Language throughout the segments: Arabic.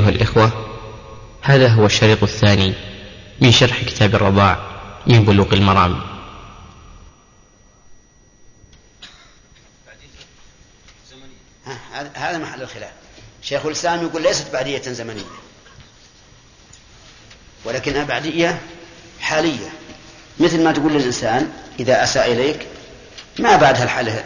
الإخوة، هذا هو الشريط الثاني من شرح كتاب الرضاع من بلوغ المرام. هذا محل الخلاف. شيخ الإسلام يقول ليست بعدية زمنية، ولكنها بعدية حالية، مثل ما تقول للإنسان إذا أساء إليك ما بعدها الحالة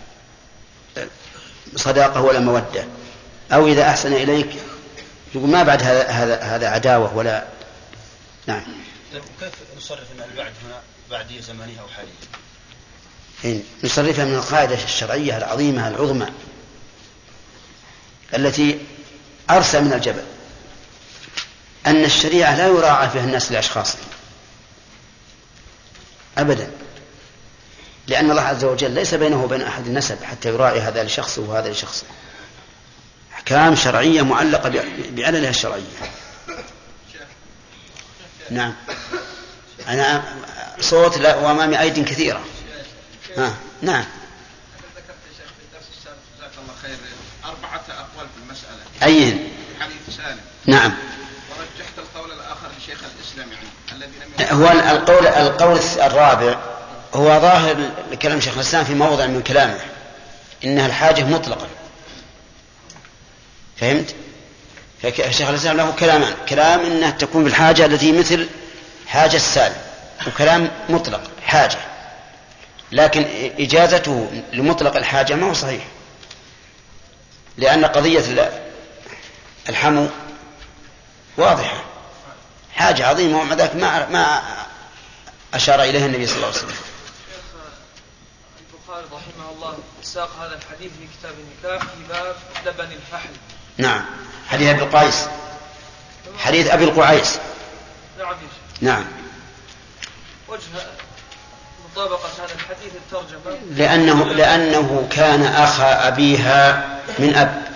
صداقة ولا مودة، أو إذا أحسن إليك يقول ما بعد هذا عداوة ولا. نعم. كيف نصرف أن البعد هنا بعدية زمنية أو حالية؟ نصرفها من القاعدة الشرعية العظيمة العظمى التي أرسى من الجبل، أن الشريعة لا يراعى فيها الناس لأشخاصهم أبدا، لأن الله عز وجل ليس بينه وبين أحد النسب حتى يراعي هذا لشخصه وهذا لشخصه. أحكام شرعية معلقة بعللها الشرعية. نعم. أنا صوت لا وأمامي أيد كثيرة. نعم. ذكرت يا شيخ في الدرس السابق جزاك الله خير 4 أقوال في المسألة. أين؟ حديث سالم. نعم. ورجحت القول الآخر لشيخ الإسلام الذي هو القول الرابع هو ظاهر لكلام شيخ الإسلام في موضع من كلامه، إنها الحاجة مطلقة. فهمت؟ فشيخ الإسلام له كلامان: كلام إنها تكون بالحاجة التي مثل حاجة السالم، وكلام مطلق حاجة، لكن إجازته لمطلق الحاجة ما هو صحيح، لأن قضية الحمو واضحة، حاجة عظيمة، ومع ذلك ما أشار إليها النبي صلى الله عليه وسلم. البخاري رحمه الله ساق هذا الحديث في كتاب النكاح في باب لبن الفحل. نعم. حديث أبي القعيس، حديث أبي القعيس. نعم. وجه مطابقة هذا الحديث الترجمة لأنه كان أخا أبيها من أب.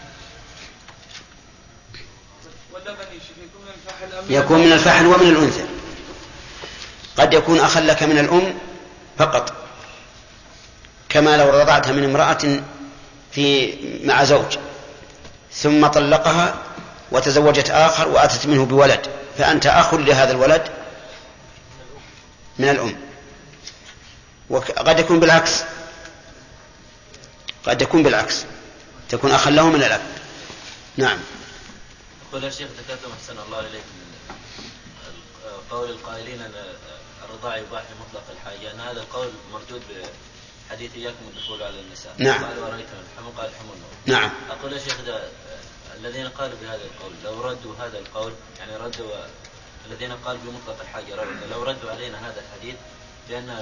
يكون من الفحل ومن الأنثى، قد يكون أخا لك من الأم فقط، كما لو رضعتها من امرأة مع زوج ثم طلقها وتزوجت آخر وأتت منه بولد، فأنت أخ لهذا الولد من الأم. وقد يكون بالعكس، تكون أخا له من الأب. نعم. قول يا شيخ ذكرتم أحسن الله إليك قول القائلين أن الرضاع يباح لمطلق الحاجة، أن هذا القول مردود بحديث إياكم الدخول على النساء. نعم. قال ورأيتم الحمو قال حمو. نعم. أقول يا شيخ الذين قالوا بهذا القول لو ردوا هذا القول، يعني ردوا الذين قالوا بمطلق الحاجة لو ردوا علينا هذا الحديث بأن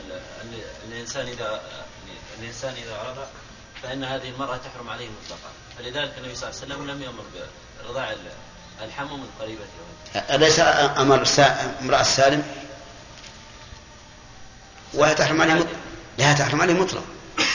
الإنسان إذا رضع فإن هذه المرأة تحرم عليه مطلقا، فلذلك النبي صلى الله عليه وسلم لم يأمر برضاع الحمو من قريبته. أليس أمر امرأة سالم وهي تحرم عليه لها تحرم عليه مطلق.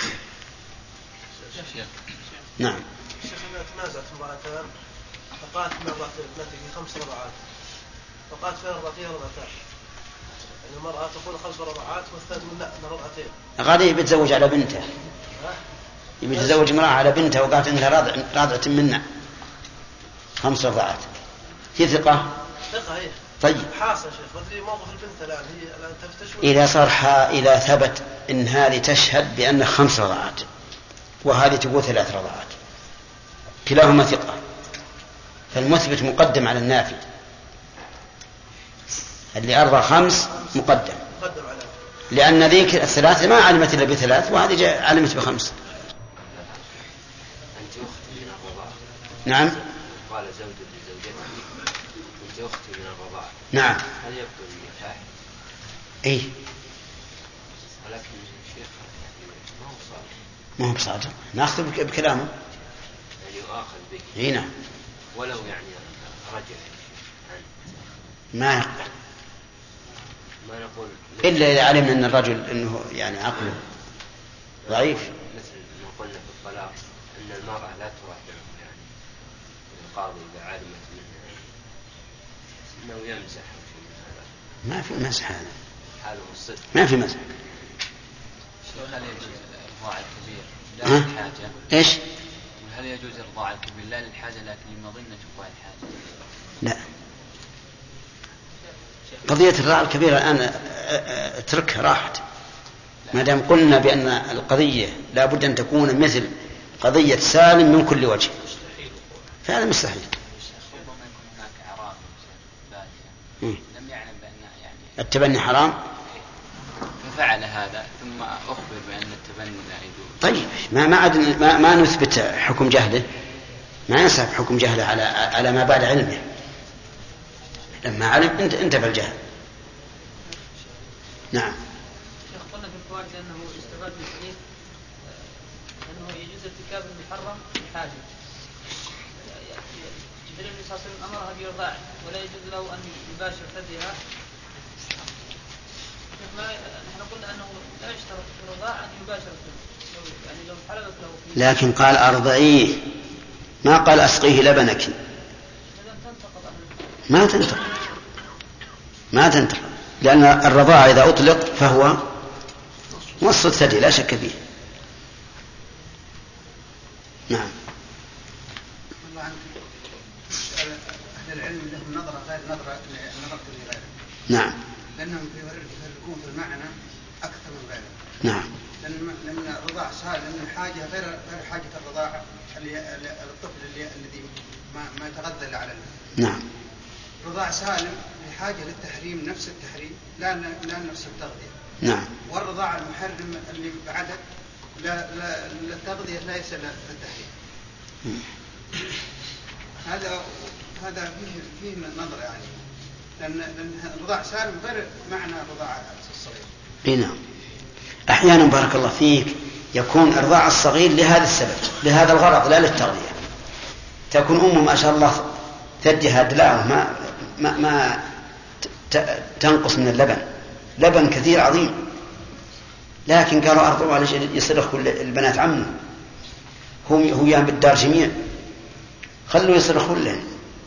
نعم. شيخنا تنازعت امرأتان فقالت من ابنتي 5 رضعات، فقالت فين رضعتين رضعتان، يعني المرأة تقول 5 رضعات والثانية تقول لا أنا رضعتين. غادي بتزوج على بنته، يبي يتزوج امرأة على بنته وقالت إنها راضعة منا 5 رضعات، في ثقة هي. طيب حاصل شيخ ودري موقف البنت الآن هي الآن تفتش إذا ثبت إن هذه تشهد بأن 5 رضعات وهذه تقول 3 رضعات كلاهما ثقة، فالمثبت مقدم على النافي، اللي أرضى 5 مقدم على، لأن ذيك 3 ما علمت إلا ب3 وهذه علمت ب5. نعم. قال زوج لزوجته أنت أختي من الرضاعة. نعم. هل يبطل النكاح؟ إيه. ولكن الشيخ ما هو بصادق ناخذ بكلامه. يعني يؤاخذ به. إيه نعم. ولو يعني رجع ما يقبل. ما نقول إلا إذا علمنا أن الرجل إنه يعني عقله ضعيف. مثل ما قلنا في الطلاق أن المرأة لا تراجع يعني القاضي إذا علمت منها أنه يمزح أو شيء من هذا. ما في مزح هذا. حاله الصدق. ما في مزح. شلون هل يجوز الرضاع الكبير لا حاجة؟ إيش؟ هل يجوز الرضاعة الكبير لا للحاجة لكن لمظنة وقوع الحاجة؟ لا، قضية الرضاعة الكبيرة الآن اتركها راحت، ما دام قلنا بأن القضية لا بد أن تكون مثل قضية سالم من كل وجه فهذا مستحيل. لم يعلم بأن يعني التبني حرام ففعل هذا ثم أخبر بأن التبني لا يجوز. طيب ما نثبت حكم جهله، ما ينسب حكم جهله على ما بعد علمه. لما علم انتبه الجهل. نعم. شيخ قلنا في الفوائد أنه يستفاد من الحديث أنه يجوز ارتكاب المحرم لحاجة. جبريل صلى الله عليه وسلم أمرها برضاعه ولا يجوز له أن يباشر ثديها. نحن قلنا أنه لا يشترط في الرضاعة أن يباشر الثدي، يعني لو حلبت له لكن قال أرضعيه، ما قال أسقيه لبنك. ما تنتقل لأن الرضاعة إذا أطلق فهو مص الثدي لا شك فيه. نعم. الله عنك، أهل العلم لهم نظرة غير نظرة لغيره. نعم. لأنهم يفرقون في المعنى أكثر من غيره. نعم. لأن الرضاعة سهل، لأن الحاجة غير حاجة الرضاعة الطفل الذي ما يتغذى إلا على الماء. نعم. الرضاع سالم بحاجة للتحريم نفس التحريم لا نفس التغذية. نعم. والرضاع المحرم اللي بعدد لا التغذية ليس للتحريم. هذا فيه نظر يعني، لأن الرضاع سالم غير معنى الرضاع الصغير. نعم. أحيانا بارك الله فيك يكون الرضاع الصغير لهذا السبب، لهذا الغرض لا للتغذية. تكون أمه ما شاء الله ثديها دلاعه ما تنقص من اللبن، لبن كثير عظيم، لكن قالوا أرضعوا على يصرخ كل البنات عمه هو يام بالدار جميع، خلوا يصرخوا له.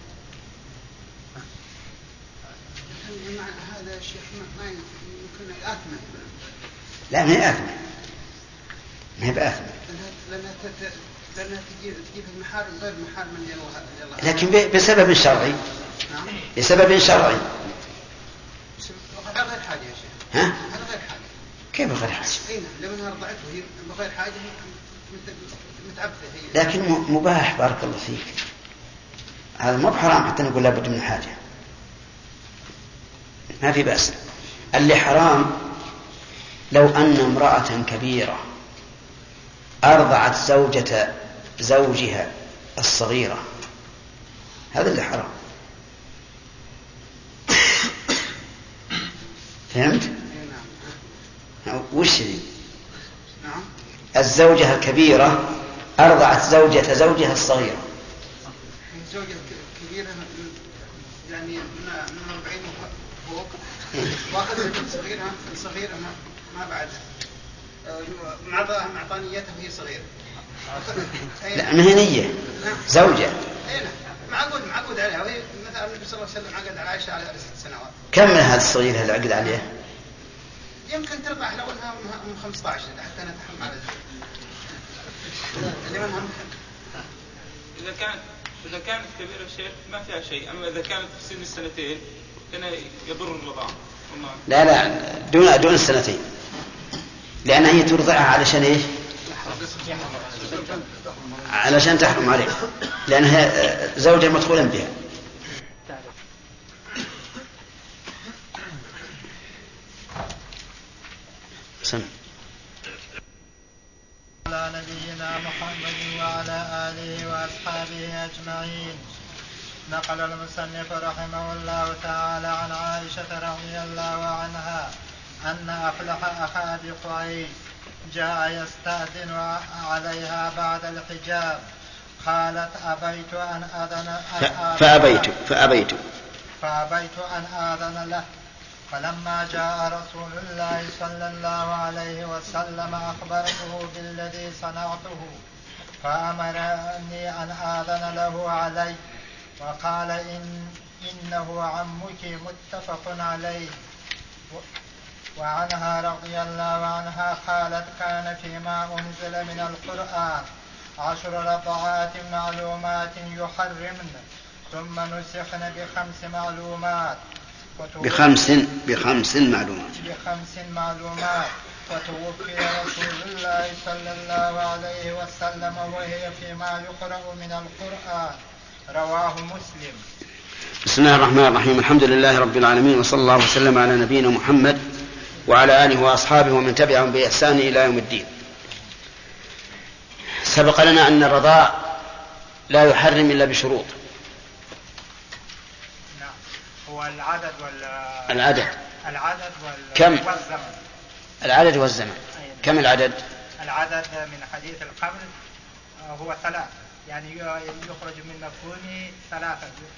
هذا الشيخ ما يمكن آثمة. لا ما هي آثمة، ما هي بآثمة، لأنها تجيب المحارم غير محارم من الله، لكن بسبب شرعي. نعم. بسبب شرعي. غير حاجة يا شيخ. ها؟ هذا غير حاجة. كيف غير حاجة؟ لمنها رضعته هي بغير حاجة متعبدة هي. لكن مباح بارك الله فيك، هذا مو بحرام حتى نقول لابد من حاجة، ما في بأس. اللي حرام لو أن امرأة كبيرة أرضعت زوجة زوجها الصغيرة، هذا اللي حرام. فهمت؟ وش دي؟ نعم. الزوجة الكبيرة أرضعت زوجة زوجها الصغيرة. الزوجة الكبيرة يعني من 40 فوق، واخذ الصغيرة ما بعد معطانيتها وهي صغيرة. لا مهنية زوجة. معقود عليها، وهي مثلا النبي صلى الله عليه وسلم عقد على عائشة على 6 سنوات. كم من هذه الصغيرة اللي عقد عليها؟ يمكن ترضع لو انها من 15 حتى نتحمل على اللي منها. إذا كانت كبيرة الشيخ ما فيها شيء، أما إذا كانت في سن السنتين هنا يضر الرضاعة. لا دون السنتين، لأن هي ترضعها علشان إيش؟ علشان تحرم عليه، لأنها زوجة مدخولا بها. سمع. على نبينا محمد وعلى آله وأصحابه أجمعين. نقل المصنف رحمه الله تعالى عن عائشة رضي الله عنها أن أفلح أخا أبي قعيد جاء يستأذن عليها بعد الحجاب، قالت أبيت أن أذن فأبيت أن آذن له، فلما جاء رسول الله صلى الله عليه وسلم أخبرته بالذي صنعته فأمرني أن آذن له عليه، وقال إنه عمك، متفق عليه. وعنها رضي الله عنها قالت كان فيما أنزل من القرآن 10 رضعات معلومات يحرمن ثم نسخن ب5 معلومات بخمس معلومات وتوفي رسول الله صلى الله عليه وسلم وهي فيما يقرأ من القرآن. رواه مسلم. بسم الله الرحمن الرحيم. الحمد لله رب العالمين، وصلى الله وسلم على نبينا محمد وعلى آله وأصحابه ومن تبعهم بإحسان إلى يوم الدين. سبق لنا أن الرضاع لا يحرم إلا بشروط. نعم. هو العدد كم؟ والزمن. العدد والزمن. كم العدد؟ العدد من حديث القبل هو 3، يعني يخرج من مفهومه 3،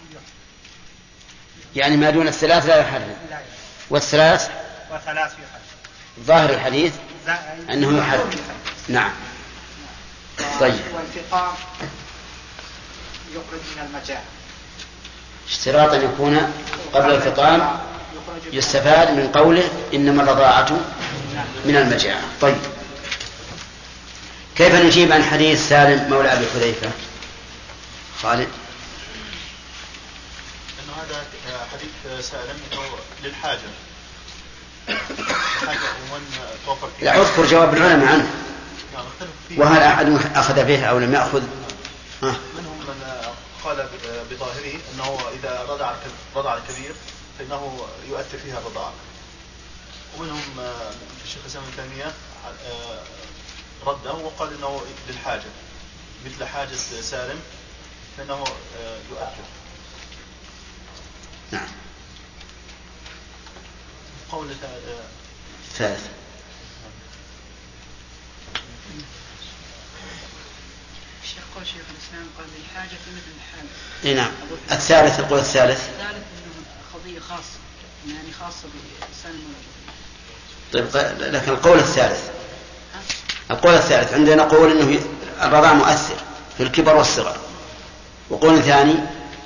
يعني ما دون 3 لا يحرم. والثلاث يحرم. ظاهر الحديث أنه يحرم. نعم. طيب. والفطام يخرج من المجاعة. اشتراط أن يكون قبل الفطام يستفاد من قوله إنما الرضاعة من المجاعة. طيب، كيف نجيب عن حديث سالم مولى أبي حذيفة؟ خالد. إنه هذا حديث سالم إنه للحاجة ومن توفر فيه. لا، أذكر جواب العلماء عنه. وهل أحد أخذ به أو لم يأخذ؟ منهم من قال بظاهره أنه إذا رضع الكبير فإنه يؤثر فيها الرضاعة، ومنهم الشيخ الإسلام ابن تيمية رده وقال إنه للحاجة مثل حاجة سالم فإنه يؤثر. نعم. قول ثالث. قول شيخ الإسلام قال للحاجة مثل الحاجة. نعم. الثالث، القول الثالث إنه قضية خاصة، يعني خاصة بسالم. طيب، لكن القول الثالث عندنا قول إنه الرضاع مؤثر في الكبر والصغر، وقول ثاني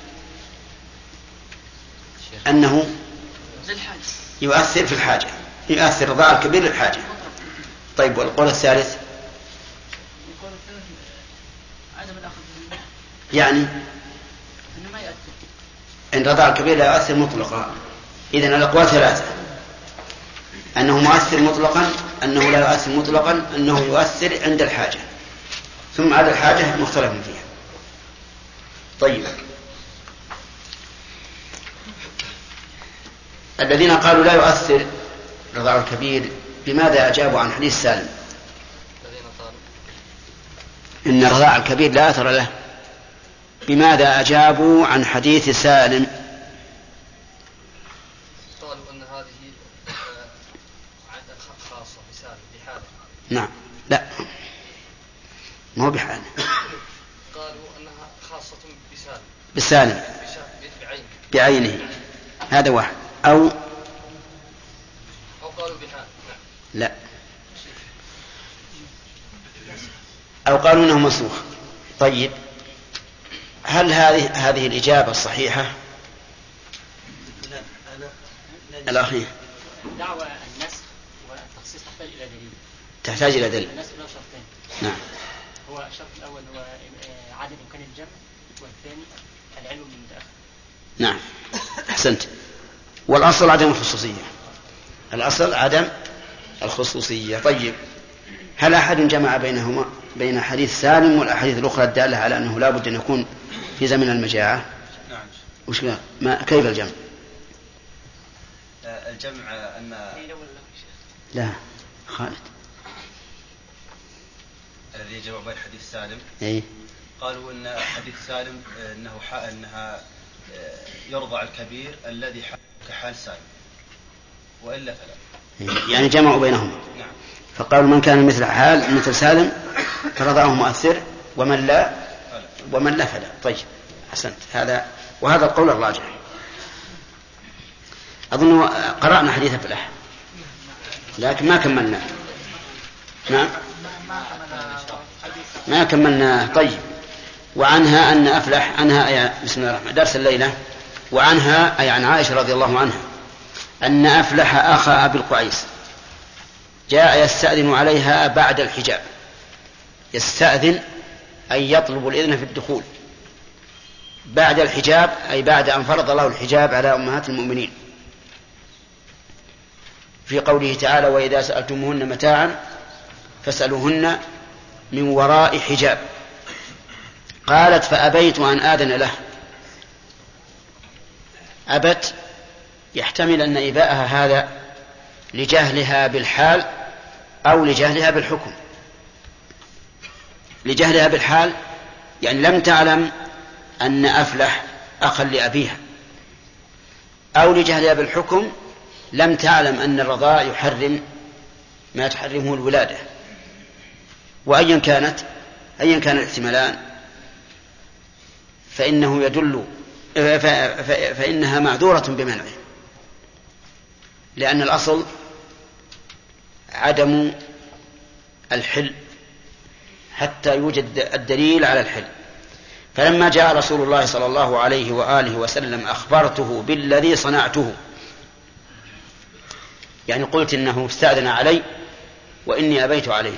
أنه يؤثر في الحاجة، يؤثر رضاع الكبير للحاجة. طيب، والقول الثالث يعني إن رضاع الكبير لا يؤثر مطلقا. إذن الأقوال 3: أنه مؤثر مطلقا، أنه لا يؤثر مطلقا، أنه يؤثر عند الحاجة، ثم عند الحاجة مختلف فيها. طيب، الذين قالوا لا يؤثر رضاع الكبير بماذا أجابوا عن حديث سالم؟ إن رضاع الكبير لا أثر له. بماذا أجابوا عن حديث سالم؟ قالوا أن هذه عادة خاصة بسالم بحاله. نعم. لا، مو بحاله. قالوا أنها خاصة بسالم بعينه. هذا واحد. أو قالوا بحاله. لا، أو قالوا أنه منسوخ. طيب، هل هذه الإجابة الصحيحة؟ الأخير دعوة النسخ والتخصيص تحتاج إلى دليل. النسخ له شرطين. نعم. هو الشرط الأول هو عدم إمكان الجمع، والثاني العلم بالمتأخر. نعم، أحسنت. والأصل عدم الخصوصية. الأصل عدم الخصوصية. طيب، هل أحد جمع بينهما، بين حديث سالم والأحاديث الأخرى الدالة على أنه لا بد أن يكون في زمن المجاعة؟ نعم. وش كيف الجمع؟ الجمع أن لا، خالد الذي جمع بين حديث سالم قالوا أن حديث سالم أنها يرضع الكبير الذي كحال سالم، وإلا فلا. يعني جمعوا بينهما. نعم. فقالوا من كان مثل سالم فرضعه مؤثر، ومن لا فلا. طيب، أحسنت. وهذا القول الراجح. أظن قرأنا حديث أفلح لكن ما كملنا. نعم، ما كملنا. طيب، وعنها أن أفلح عنها بسم الله الرحمن درس الليلة. وعنها أي عن عائشة رضي الله عنها أن أفلح أخا أبي القعيس جاء يستأذن عليها بعد الحجاب. يستأذن أي يطلب الإذن في الدخول بعد الحجاب، أي بعد أن فرض الله الحجاب على أمهات المؤمنين في قوله تعالى: وإذا سألتموهن متاعا فاسألوهن من وراء حجاب. قالت: فأبيت أن آذن له. أبت يحتمل أن إباءها هذا لجهلها بالحال أو لجهلها بالحكم. لجهلها بالحال يعني لم تعلم أن أفلح أخا لأبيها، أو لجهلها بالحكم لم تعلم أن الرضاع يحرم ما تحرمه الولادة. وأيا كان الاحتمالان فإنه يدل فإنها معذورة بمنعه، لأن الأصل عدم الحل حتى يوجد الدليل على الحل. فلما جاء رسول الله صلى الله عليه وآله وسلم أخبرته بالذي صنعته، يعني قلت إنه استأذن علي وإني أبيت عليه،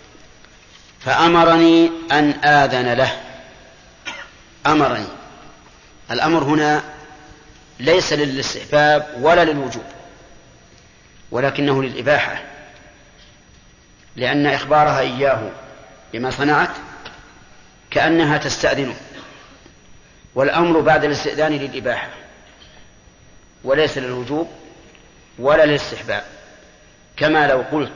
فأمرني أن آذن له. أمرني، الأمر هنا ليس للاستحباب ولا للوجوب، ولكنه للإباحة، لأن إخبارها إياه بما صنعت كأنها تستأذنه، والأمر بعد الاستئذان للإباحة وليس للوجوب ولا للاستحباب. كما لو قلت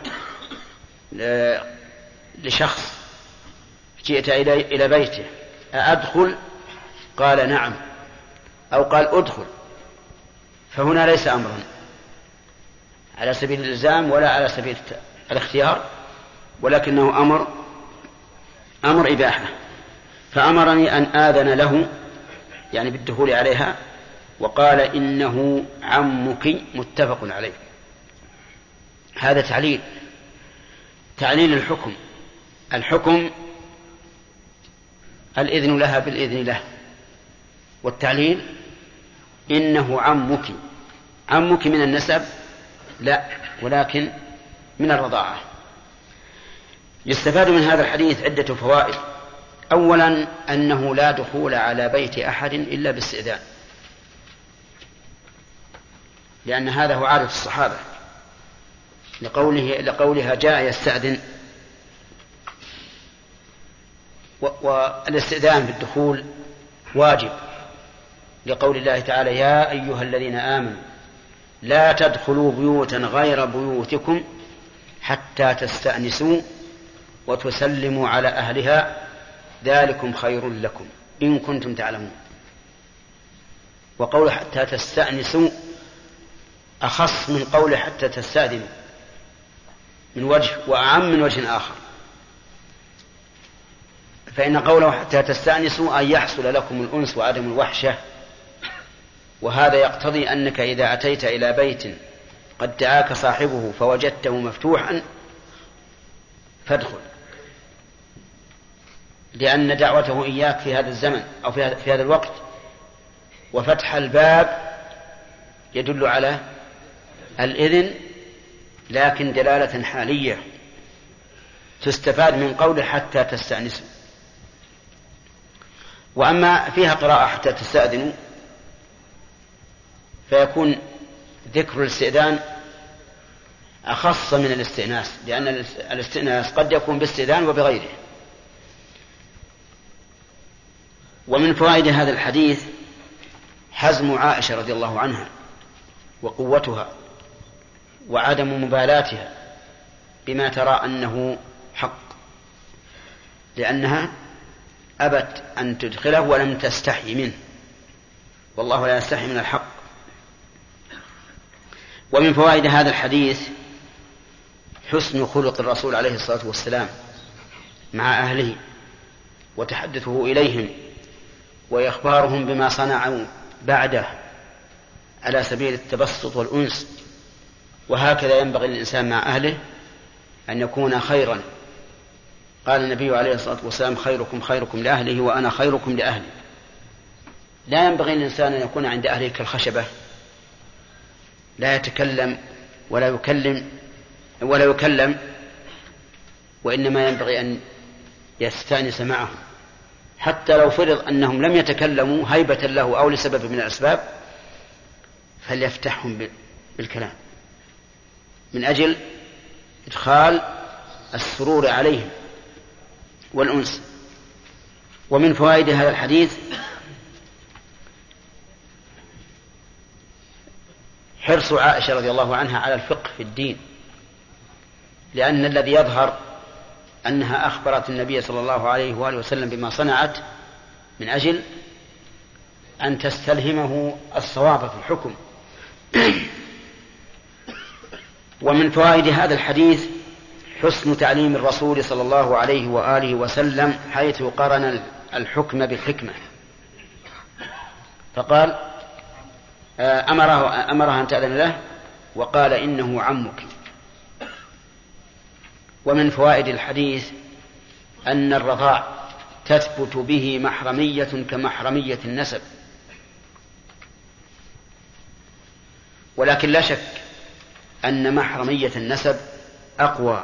لشخص: جئت إلى بيته أأدخل؟ قال: نعم، أو قال: أدخل، فهنا ليس أمرا على سبيل الإلزام ولا على سبيل الاختيار، ولكنه أمر إباحة. فأمرني أن آذن له يعني بالدخول عليها، وقال: إنه عمك، متفق عليه. هذا تعليل الحكم. الحكم الإذن لها بالإذن له، والتعليل إنه عمك. عمك من النسب لا، ولكن من الرضاعة. يستفاد من هذا الحديث عدة فوائد. أولا أنه لا دخول على بيت أحد إلا باستئذان، لأن هذا هو عادة الصحابة، لقولها جاء يستأذن. والاستئذان بالدخول واجب، لقول الله تعالى: يا أيها الذين آمنوا لا تدخلوا بيوتا غير بيوتكم حتى تستأنسوا وتسلموا على أهلها ذلكم خير لكم إن كنتم تعلمون. وقول حتى تستأنسوا أخص من قول حتى تستأذنوا من وجه، وأعم من وجه آخر. فإن قوله حتى تستأنسوا أن يحصل لكم الأنس وعدم الوحشة، وهذا يقتضي أنك إذا أتيت إلى بيت قد دعاك صاحبه فوجدته مفتوحا فادخل، لأن دعوته إياك في هذا الزمن أو في هذا الوقت وفتح الباب يدل على الإذن، لكن دلالة حالية تستفاد من قوله حتى تستأنسوا. وأما فيها قراءة حتى تستأذنوا فيكون ذكر الاستئذان أخص من الاستئناس، لأن الاستئناس قد يكون باستئذان وبغيره. ومن فوائد هذا الحديث حزم عائشة رضي الله عنها وقوتها وعدم مبالاتها بما ترى أنه حق، لأنها أبت أن تدخله ولم تستحي منه، والله لا يستحي من الحق. ومن فوائد هذا الحديث حسن خلق الرسول عليه الصلاة والسلام مع أهله وتحدثه إليهم وإخبارهم بما صنعوا بعده على سبيل التبسط والأنس. وهكذا ينبغي للإنسان مع أهله أن يكون خيرا. قال النبي عليه الصلاة والسلام: خيركم خيركم لأهله وأنا خيركم لأهلي. لا ينبغي للإنسان أن يكون عند أهله كالخشبة، لا يتكلم ولا يكلم، وإنما ينبغي أن يستأنس معهم حتى لو فرض أنهم لم يتكلموا هيبة له أو لسبب من الأسباب فليفتحهم بالكلام من أجل إدخال السرور عليهم والأنس. ومن فوائد هذا الحديث حرص عائشة رضي الله عنها على الفقه في الدين، لأن الذي يظهر أنها أخبرت النبي صلى الله عليه وآله وسلم بما صنعت من أجل أن تستلهمه الصواب في الحكم. ومن فوائد هذا الحديث حسن تعليم الرسول صلى الله عليه وآله وسلم حيث قرن الحكم بالحكمة، فقال أمرها أن تأذن له وقال إنه عمك. ومن فوائد الحديث أن الرضاع تثبت به محرمية كمحرمية النسب، ولكن لا شك أن محرمية النسب أقوى،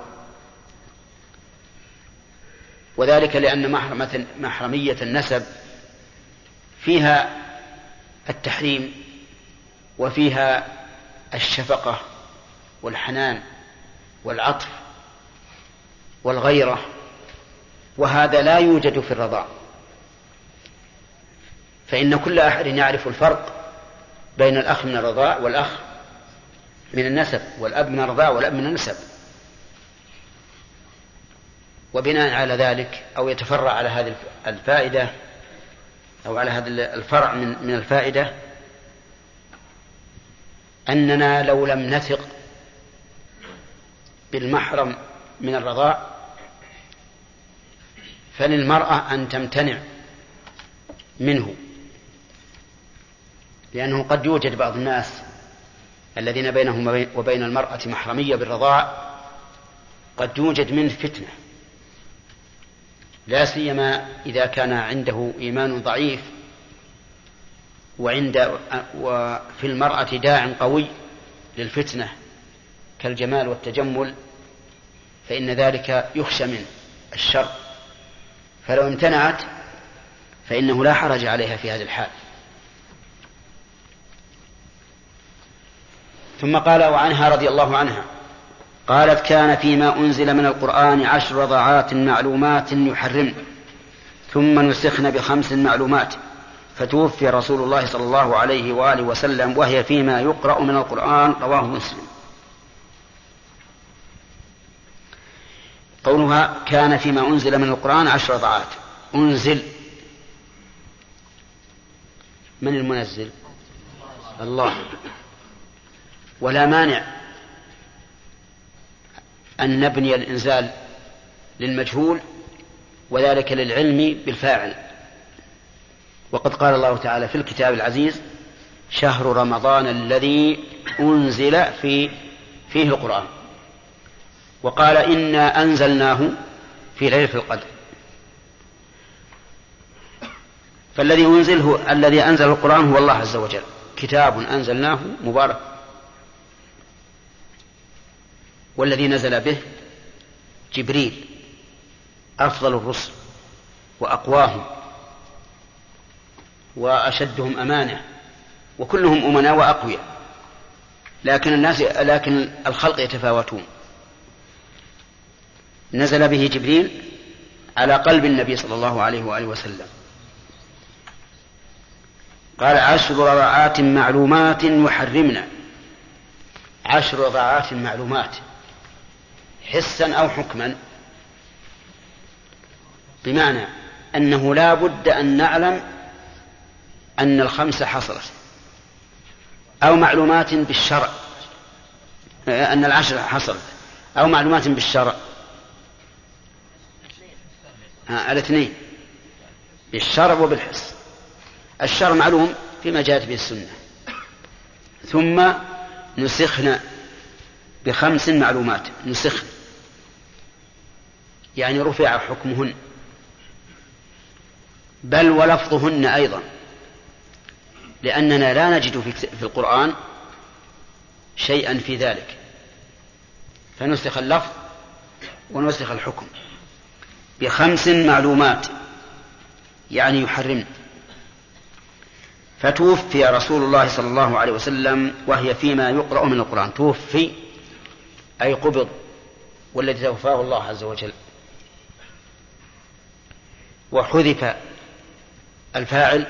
وذلك لأن محرمية النسب فيها التحريم وفيها الشفقة والحنان والعطف والغيرة، وهذا لا يوجد في الرضاع، فإن كل أحد يعرف الفرق بين الأخ من الرضاع والأخ من النسب، والأب من الرضاع والأب من النسب. وبناء على ذلك أو يتفرع على هذه الفائدة أو على هذا الفرع من الفائدة أننا لو لم نثق بالمحرم من الرضاع فللمرأة أن تمتنع منه، لأنه قد يوجد بعض الناس الذين بينهم وبين المرأة محرمية بالرضاع قد يوجد منه فتنة، لا سيما إذا كان عنده إيمان ضعيف وفي المرأة داع قوي للفتنة كالجمال والتجمل، فإن ذلك يخشى من الشر، فلو امتنعت فإنه لا حرج عليها في هذه الحال. ثم قال وعنها رضي الله عنها قالت كان فيما أنزل من القرآن 10 رضعات معلومات يحرمن ثم نسخن ب5 معلومات فتوفي رسول الله صلى الله عليه وآله وسلم وهي فيما يقرأ من القرآن. رواه مسلم. قولها كان فيما أنزل من القرآن 10 رضعات، أنزل من المنزل؟ الله، ولا مانع أن نبني الإنزال للمجهول وذلك للعلم بالفاعل، وقد قال الله تعالى في الكتاب العزيز شهر رمضان الذي أنزل فيه القرآن، وقال إنا أنزلناه في ليلة القدر. فالذي الذي أنزل القرآن هو الله عز وجل، كتاب أنزلناه مبارك، والذي نزل به جبريل أفضل الرسل وأقواهم وأشدهم أمانة، وكلهم أمناء وأقوياء، لكن الخلق يتفاوتون. نزل به جبريل على قلب النبي صلى الله عليه وآله وسلم. قال 10 رضعات معلومات يحرمن، 10 رضعات معلومات حسا أو حكما، بمعنى أنه لا بد أن نعلم أن ال5 حصلت، أو معلومات بالشرع أن 10 حصلت، أو معلومات بالشرع الاثنين بالشرع وبالحس. الشرع معلوم فيما جاءت به السنة. ثم نسخنا ب5 معلومات، نسخن يعني رفع حكمهن، بل ولفظهن أيضا، لأننا لا نجد في القرآن شيئا في ذلك، فنسخ اللفظ ونسخ الحكم ب5 معلومات يعني يحرمن. فتوفي رسول الله صلى الله عليه وسلم وهي فيما يقرأ من القرآن. توفي أي قبض، والذي توفاه الله عز وجل. وحذف الفاعل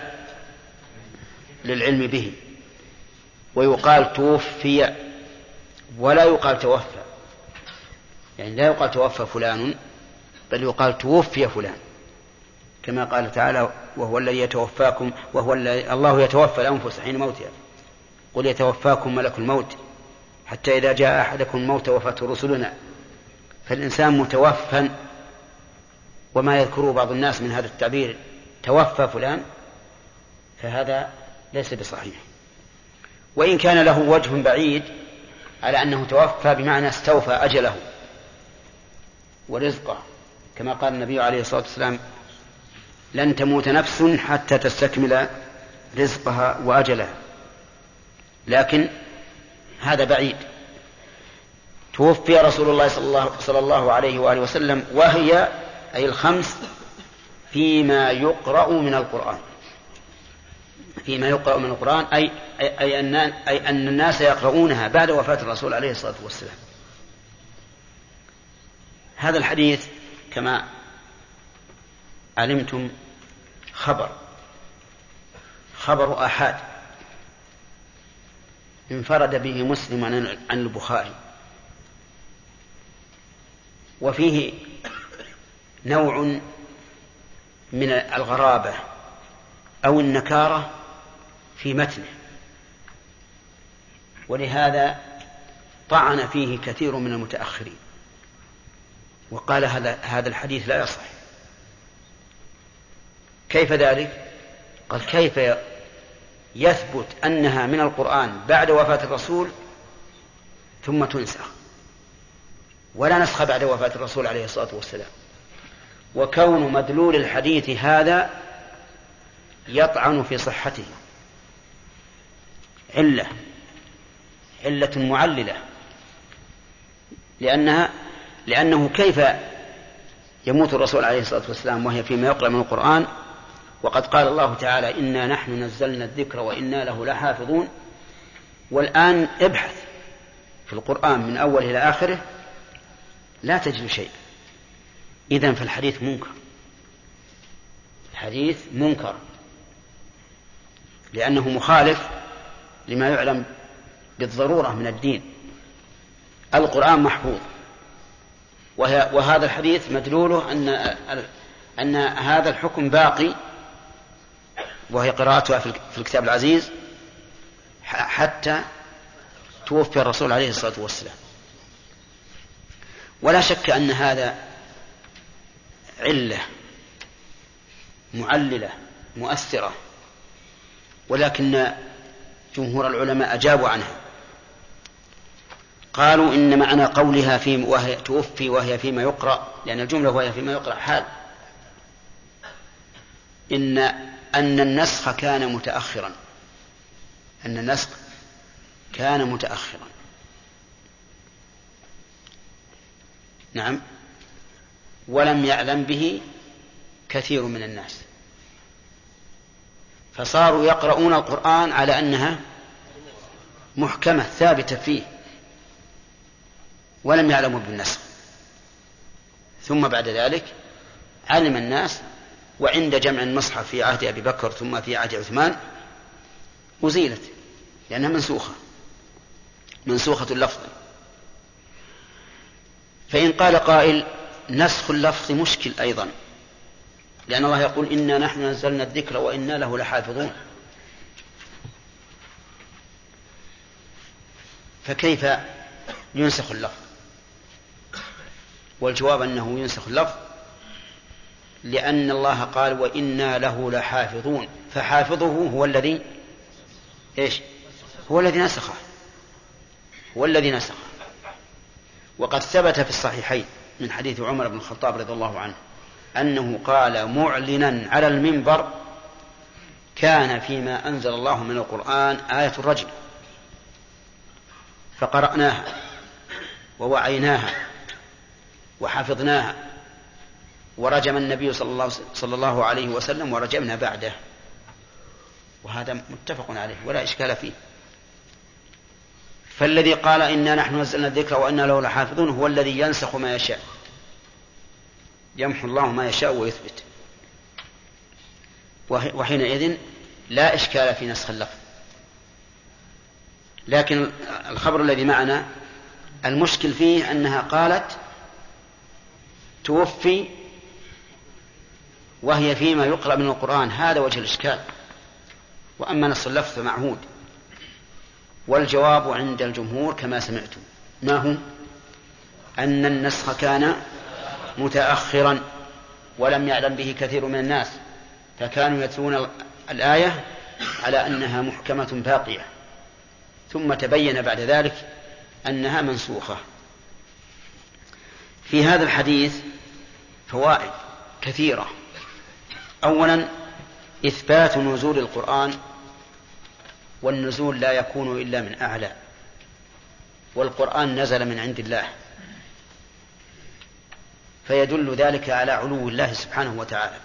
للعلم به، ويقال توفي ولا يقال توفى، يعني لا يقال توفى فلان بل يقال توفي فلان، كما قال تعالى وهو الذي يتوفاكم الله يتوفى الأنفس حين موتها قل يتوفاكم ملك الموت حتى إذا جاء أحدكم الموت وفاته رسلنا. فالإنسان متوفى، وما يذكره بعض الناس من هذا التعبير توفى فلان فهذا ليس بصحيح، وإن كان له وجه بعيد على أنه توفى بمعنى استوفى أجله ورزقه، كما قال النبي عليه الصلاة والسلام لن تموت نفس حتى تستكمل رزقها وأجلها، لكن هذا بعيد. توفي رسول الله صلى الله عليه وآله وسلم وهي أي الخمس فيما يقرأ من القرآن. فيما يقرأ من القرآن أي أن الناس يقرؤونها بعد وفاة الرسول عليه الصلاة والسلام. هذا الحديث كما علمتم خبر آحاد انفرد به مسلم عن البخاري، وفيه نوع من الغرابة أو النكارة في متنه، ولهذا طعن فيه كثير من المتأخرين وقال هذا الحديث لا يصح. كيف ذلك؟ قال كيف يثبت أنها من القرآن بعد وفاة الرسول ثم تنسخ، ولا نسخ بعد وفاة الرسول عليه الصلاة والسلام، وكون مدلول الحديث هذا يطعن في صحته علة معللة، لأنه كيف يموت الرسول عليه الصلاة والسلام وهي فيما يقرأ من القرآن، وقد قال الله تعالى إنا نحن نزلنا الذكر وإنا له لحافظون. والآن ابحث في القرآن من أوله إلى آخره لا تجد شيء. إذن فالحديث منكر، الحديث منكر لأنه مخالف لما يعلم بالضرورة من الدين. القرآن محفوظ، وهذا الحديث مدلوله أن هذا الحكم باقي، وهي قراءتها في الكتاب العزيز حتى توفي الرسول عليه الصلاة والسلام. ولا شك أن هذا علة معللة مؤثرة، ولكن جمهور العلماء أجابوا عنها، قالوا إن معنى قولها وهي توفي وهي فيما يقرأ، لأن الجملة وهي فيما يقرأ حال، أن النسخ كان متأخرا، أن النسخ كان متأخرا. نعم، ولم يعلم به كثير من الناس، فصاروا يقرؤون القرآن على أنها محكمة ثابتة فيه، ولم يعلموا بالنسخ. ثم بعد ذلك علم الناس، وعند جمع المصحف في عهد أبي بكر ثم في عهد عثمان أزيلت لأنها منسوخة اللفظ. فإن قال قائل نسخ اللفظ مشكل أيضا، لأن الله يقول إنا نحن نزلنا الذكر وإنا له لحافظون، فكيف ينسخ اللفظ؟ والجواب أنه ينسخ اللفظ لأن الله قال وإنا له لحافظون، فحافظه هو الذي هو الذي نسخه، هو الذي نسخه. وقد ثبت في الصحيحين من حديث عمر بن الخطاب رضي الله عنه أنه قال معلنا على المنبر كان فيما أنزل الله من القرآن آية الرجم، فقرأناها ووعيناها وحفظناها ورجم النبي صلى الله عليه وسلم ورجمنا بعده، وهذا متفق عليه ولا إشكال فيه. فالذي قال إنا نحن نزلنا الذكر وإنا له لحافظون هو الذي ينسخ ما يشاء، يمحو الله ما يشاء ويثبت، وحينئذ لا إشكال في نسخ اللفظ. لكن الخبر الذي معنا المشكل فيه أنها قالت توفي وهي فيما يقرأ من القرآن، هذا وجه الإشكال. وأما نص اللفظ فمعهود، والجواب عند الجمهور كما سمعتم ما هو؟ أن النسخ كان متأخرا ولم يعلم به كثير من الناس، فكانوا يتلون الآية على أنها محكمة باقية، ثم تبين بعد ذلك أنها منسوخة. في هذا الحديث فوائد كثيرة. أولا إثبات نزول القرآن، والنزول لا يكون إلا من أعلى، والقرآن نزل من عند الله، فيدل ذلك على علو الله سبحانه وتعالى،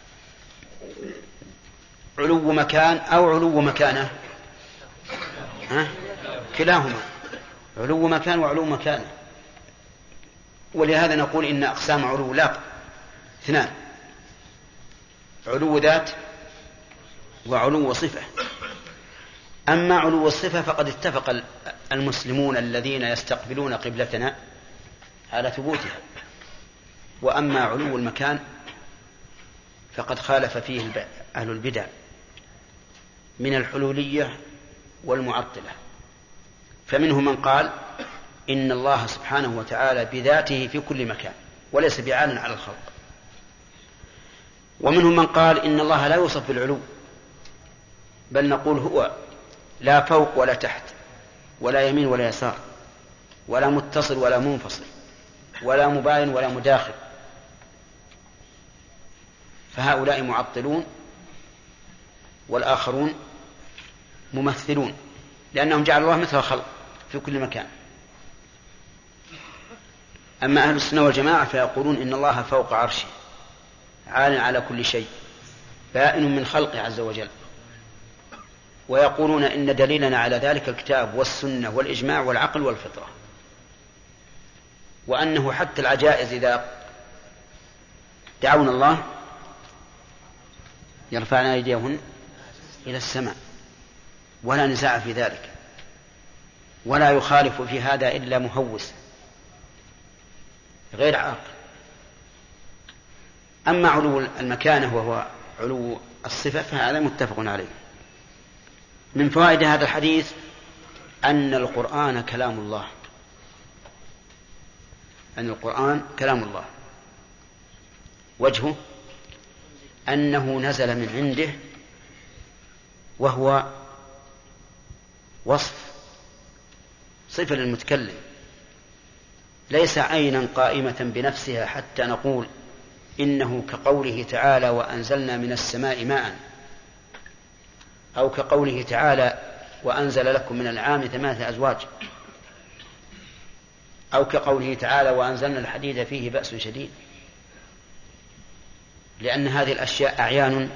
علو مكان أو علو مكانة، كلاهما علو مكان وعلو مكانة. ولهذا نقول إن أقسام علو الله اثنان: علو ذات وعلو صفة. أما علو الصفة فقد اتفق المسلمون الذين يستقبلون قبلتنا على ثبوتها، وأما علو المكان فقد خالف فيه أهل البدع من الحلولية والمعطلة. فمنهم من قال إن الله سبحانه وتعالى بذاته في كل مكان وليس بعال على الخلق، ومنهم من قال إن الله لا يوصف بالعلو، بل نقول هو لا فوق ولا تحت ولا يمين ولا يسار ولا متصل ولا منفصل ولا مباين ولا مداخل. فهؤلاء معطلون والآخرون ممثلون، لأنهم جعلوا الله مثل الخلق في كل مكان. أما أهل السنة والجماعة فيقولون إن الله فوق عرشه عال على كل شيء بائن من خلقه عز وجل، ويقولون إن دليلنا على ذلك الكتاب والسنة والإجماع والعقل والفطرة، وأنه حتى العجائز إذا دعونا الله يرفعن أيديهن إلى السماء، ولا نزاع في ذلك، ولا يخالف في هذا إلا مهوس غير عاقل. أما علو المكانة وهو علو الصفة فهذا متفق عليه. من فوائد هذا الحديث أن القرآن كلام الله، أن القرآن كلام الله. وجهه أنه نزل من عنده، وهو وصف صفة للمتكلم، ليس عينا قائمة بنفسها حتى نقول إنه كقوله تعالى وأنزلنا من السماء ماء، أو كقوله تعالى وأنزل لكم من الأنعام 8 أزواج، أو كقوله تعالى وأنزلنا الحديد فيه بأس شديد، لأن هذه الأشياء أعيان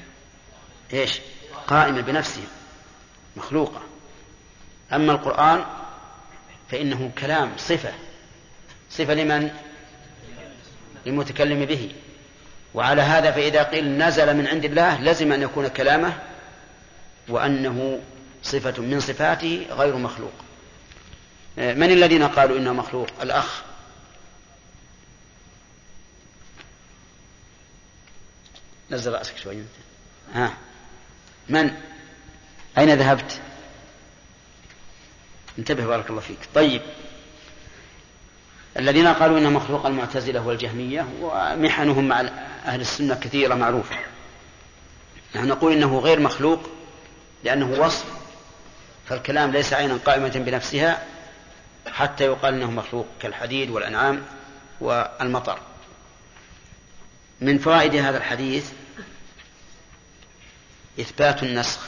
قائمة بنفسها مخلوقة. أما القرآن فإنه كلام صفة لمن؟ للمتكلم به. وعلى هذا فإذا قيل نزل من عند الله لازم أن يكون كلامه، وأنه صفة من صفاته غير مخلوق. من الذين قالوا إنه مخلوق؟ الأخ نزل رأسك شوي. من؟ أين ذهبت؟ انتبه بارك الله فيك. طيب، الذين قالوا إنه مخلوق المعتزلة والجهمية، ومحنهم مع أهل السنة كثيرة معروفة. نحن نقول إنه غير مخلوق لأنه وصف، فالكلام ليس عينا قائمة بنفسها حتى يقال إنه مخلوق، كالحديد والأنعام والمطر. من فوائد هذا الحديث إثبات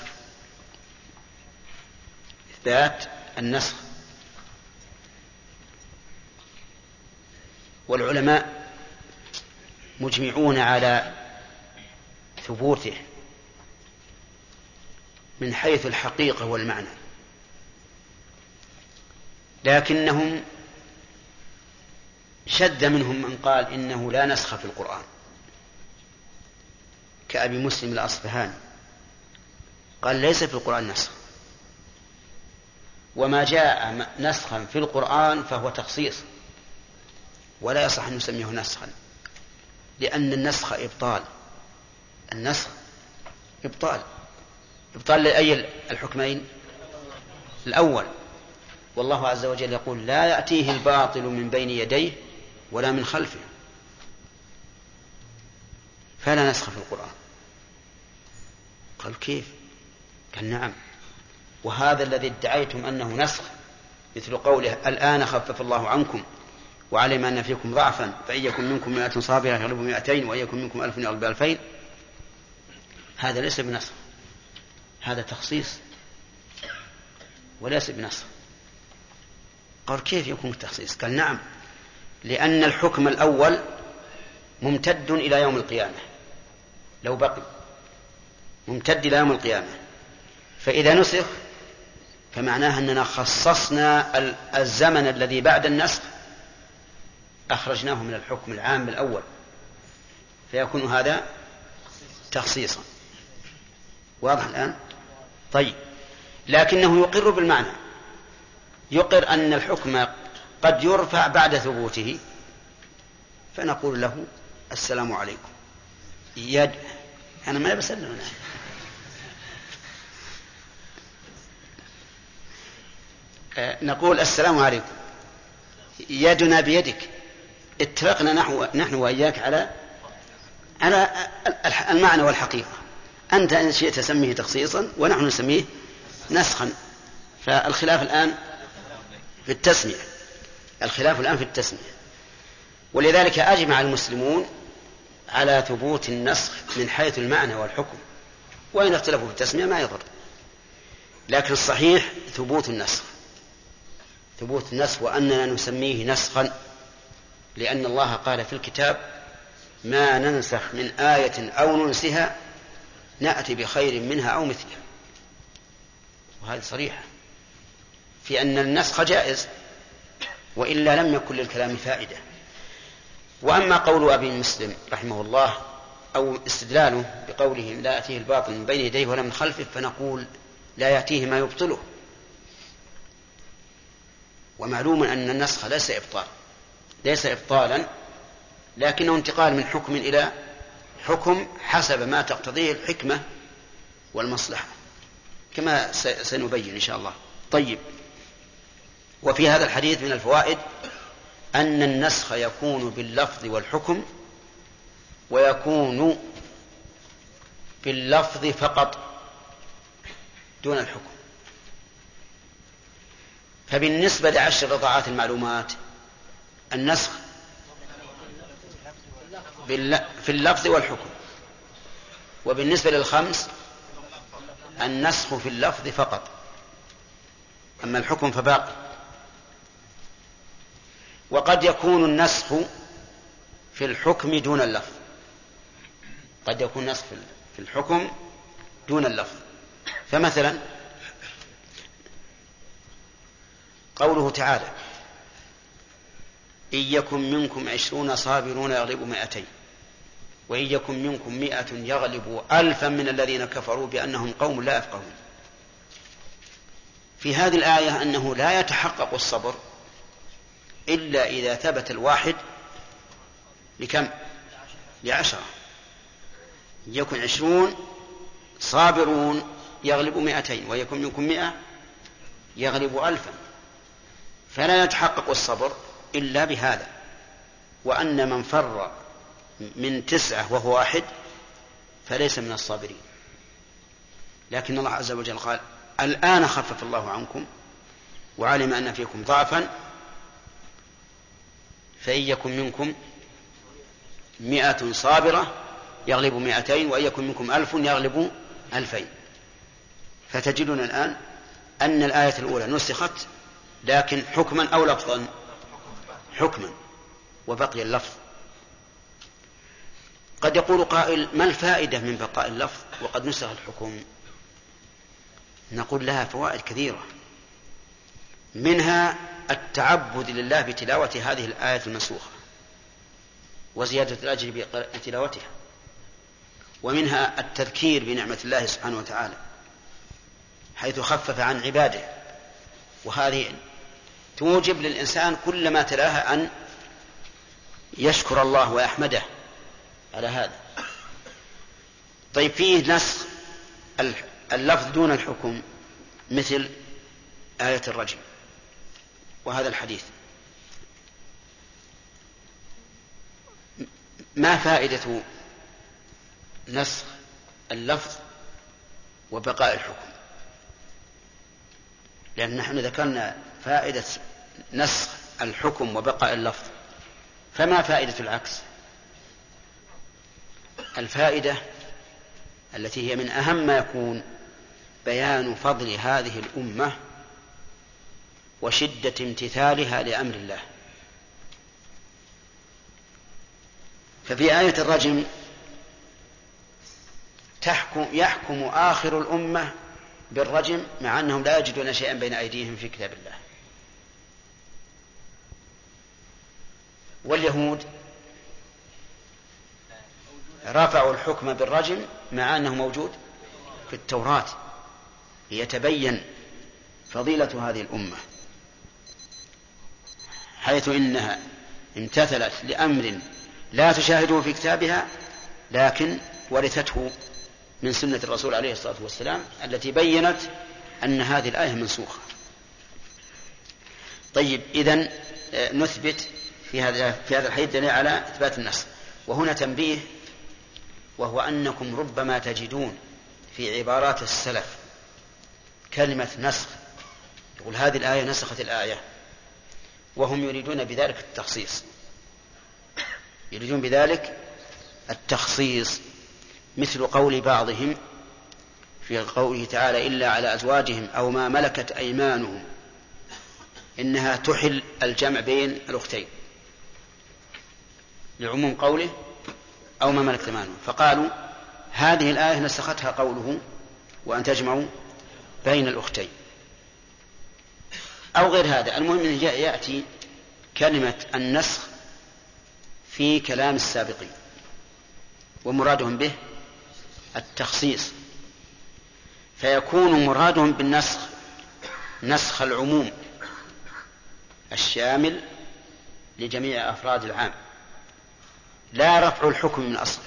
النسخ. والعلماء مجمعون على ثبوته من حيث الحقيقة والمعنى، لكنهم شد منهم من قال إنه لا نسخ في القرآن، كأبي مسلم الأصفهاني قال ليس في القرآن نسخ، وما جاء نسخا في القرآن فهو تخصيص ولا يصح أن نسميه نسخا، لأن النسخ إبطال. النسخ إبطال لأي الحكمين؟ الأول، والله عز وجل يقول لا يأتيه الباطل من بين يديه ولا من خلفه، فلا نسخ في القرآن. قال كيف؟ قال نعم، وهذا الذي ادعيتم أنه نسخ مثل قوله الآن خفف الله عنكم وعلم أن فيكم ضعفا فإن يكن منكم 100 صابرة يغلب 200 وإن يكن منكم 1000 يغلب 2000، هذا ليس بنسخ، هذا تخصيص وليس بنسخ. قال كيف يكون تخصيص؟ قال نعم، لأن الحكم الأول ممتد إلى يوم القيامة، لو بقي ممتد إلى يوم القيامة، فإذا نسخ فمعناه أننا خصصنا الزمن الذي بعد النسخ أخرجناه من الحكم العام الأول، فيكون هذا تخصيصا. واضح الآن؟ طيب، لكنه يقر بالمعنى، يقر أن الحكم قد يرفع بعد ثبوته، فنقول له السلام عليكم. أنا ما بسلم أنا. نقول السلام عليكم، يدنا بيدك، اتفقنا نحن وإياك على المعنى والحقيقة. أنت إن شئت تسميه تخصيصا ونحن نسميه نسخا، فالخلاف الآن في التسمية. ولذلك أجمع المسلمون على ثبوت النسخ من حيث المعنى والحكم، وإن اختلفوا في التسمية ما يضر، لكن الصحيح ثبوت النسخ، وأننا نسميه نسخا، لأن الله قال في الكتاب ما ننسخ من آية أو ننسها نأتي بخير منها أو مثلها، وهذا صريح في أن النسخ جائز، وإلا لم يكن للكلام فائدة. وأما قول أبي مسلم رحمه الله أو استدلاله بقوله لا يأتيه الباطل من بين يديه ولا من خلفه، فنقول لا يأتيه ما يبطله، ومعلوم أن النسخ ليس إبطالا، لكنه انتقال من حكم إلى حكم حسب ما تقتضيه الحكمة والمصلحة، كما سنبين إن شاء الله. طيب، وفي هذا الحديث من الفوائد أن النسخ يكون باللفظ والحكم، ويكون باللفظ فقط دون الحكم. فبالنسبة ل10 رضاعات المعلومات النسخ في اللفظ والحكم، وبالنسبة لل5 النسخ في اللفظ فقط، أما الحكم فباقي. وقد يكون النسخ في الحكم دون اللفظ، قد يكون نسخ في الحكم دون اللفظ. فمثلا قوله تعالى إن يكن منكم 20 صابرون يغلبوا 200 وإن يكن منكم 100 يغلبوا 1000 من الذين كفروا بأنهم قوم لا يفقهون. في هذه الآية أنه لا يتحقق الصبر إلا إذا ثبت الواحد لكم؟ ل10. يكن 20 صابرون يغلبوا 200 ويكن منكم 100 يغلبوا 1000، فلا يتحقق الصبر إلا بهذا. وأن من فر من 9 وهو 1 فليس من الصابرين. لكن الله عز وجل قال الآن خفف الله عنكم وعلم أن فيكم ضعفا فإن يكن منكم 100 صابرة يغلب 200 وإن يكن منكم 1000 يغلب 2000. فتجدون الآن أن الآية الأولى نسخت، لكن حكما أو لفظا؟ حكما، وبقي اللفظ. قد يقول قائل: ما الفائدة من بقاء اللفظ وقد نسخ الحكم؟ نقول لها فوائد كثيرة، منها التعبد لله بتلاوة هذه الآية المنسوخة وزيادة الأجر بتلاوتها، ومنها التذكير بنعمة الله سبحانه وتعالى حيث خفف عن عباده، وهذه توجب للإنسان كلما تلاها أن يشكر الله ويحمده على هذا. طيب، فيه نسخ اللفظ دون الحكم مثل آية الرجم وهذا الحديث. ما فائدة نسخ اللفظ وبقاء الحكم؟ لأن نحن ذكرنا فائدة نسخ الحكم وبقاء اللفظ، فما فائدة العكس؟ الفائدة التي هي من أهم ما يكون بيان فضل هذه الأمة وشدة امتثالها لأمر الله. ففي آية الرجم يحكم آخر الأمة بالرجم مع أنهم لا يجدون شيئا بين أيديهم في كتاب الله، واليهود رفعوا الحكم بالرجم مع أنه موجود في التوراة ليتبين فضيلة هذه الأمة، حيث إنها امتثلت لأمر لا تشاهده في كتابها لكن ورثته من سنة الرسول عليه الصلاة والسلام التي بيّنت أن هذه الآية منسوخة. طيب، إذن نثبت في هذا الحديث دليل على إثبات النسخ. وهنا تنبيه، وهو أنكم ربما تجدون في عبارات السلف كلمة نسخ، يقول هذه الآية نسخت الآية، وهم يريدون بذلك التخصيص، يريدون بذلك التخصيص، مثل قول بعضهم في قوله تعالى: إلا على أزواجهم أو ما ملكت أيمانهم، إنها تحل الجمع بين الأختين لعموم قوله أو ما ملكت أيمانهم، فقالوا هذه الآية نسختها قوله وأن تجمعوا بين الأختين، أو غير هذا. المهم أن يأتي كلمة النسخ في كلام السابقين ومرادهم به التخصيص، فيكون مرادهم بالنسخ نسخ العموم الشامل لجميع أفراد العام، لا رفع الحكم من أصله،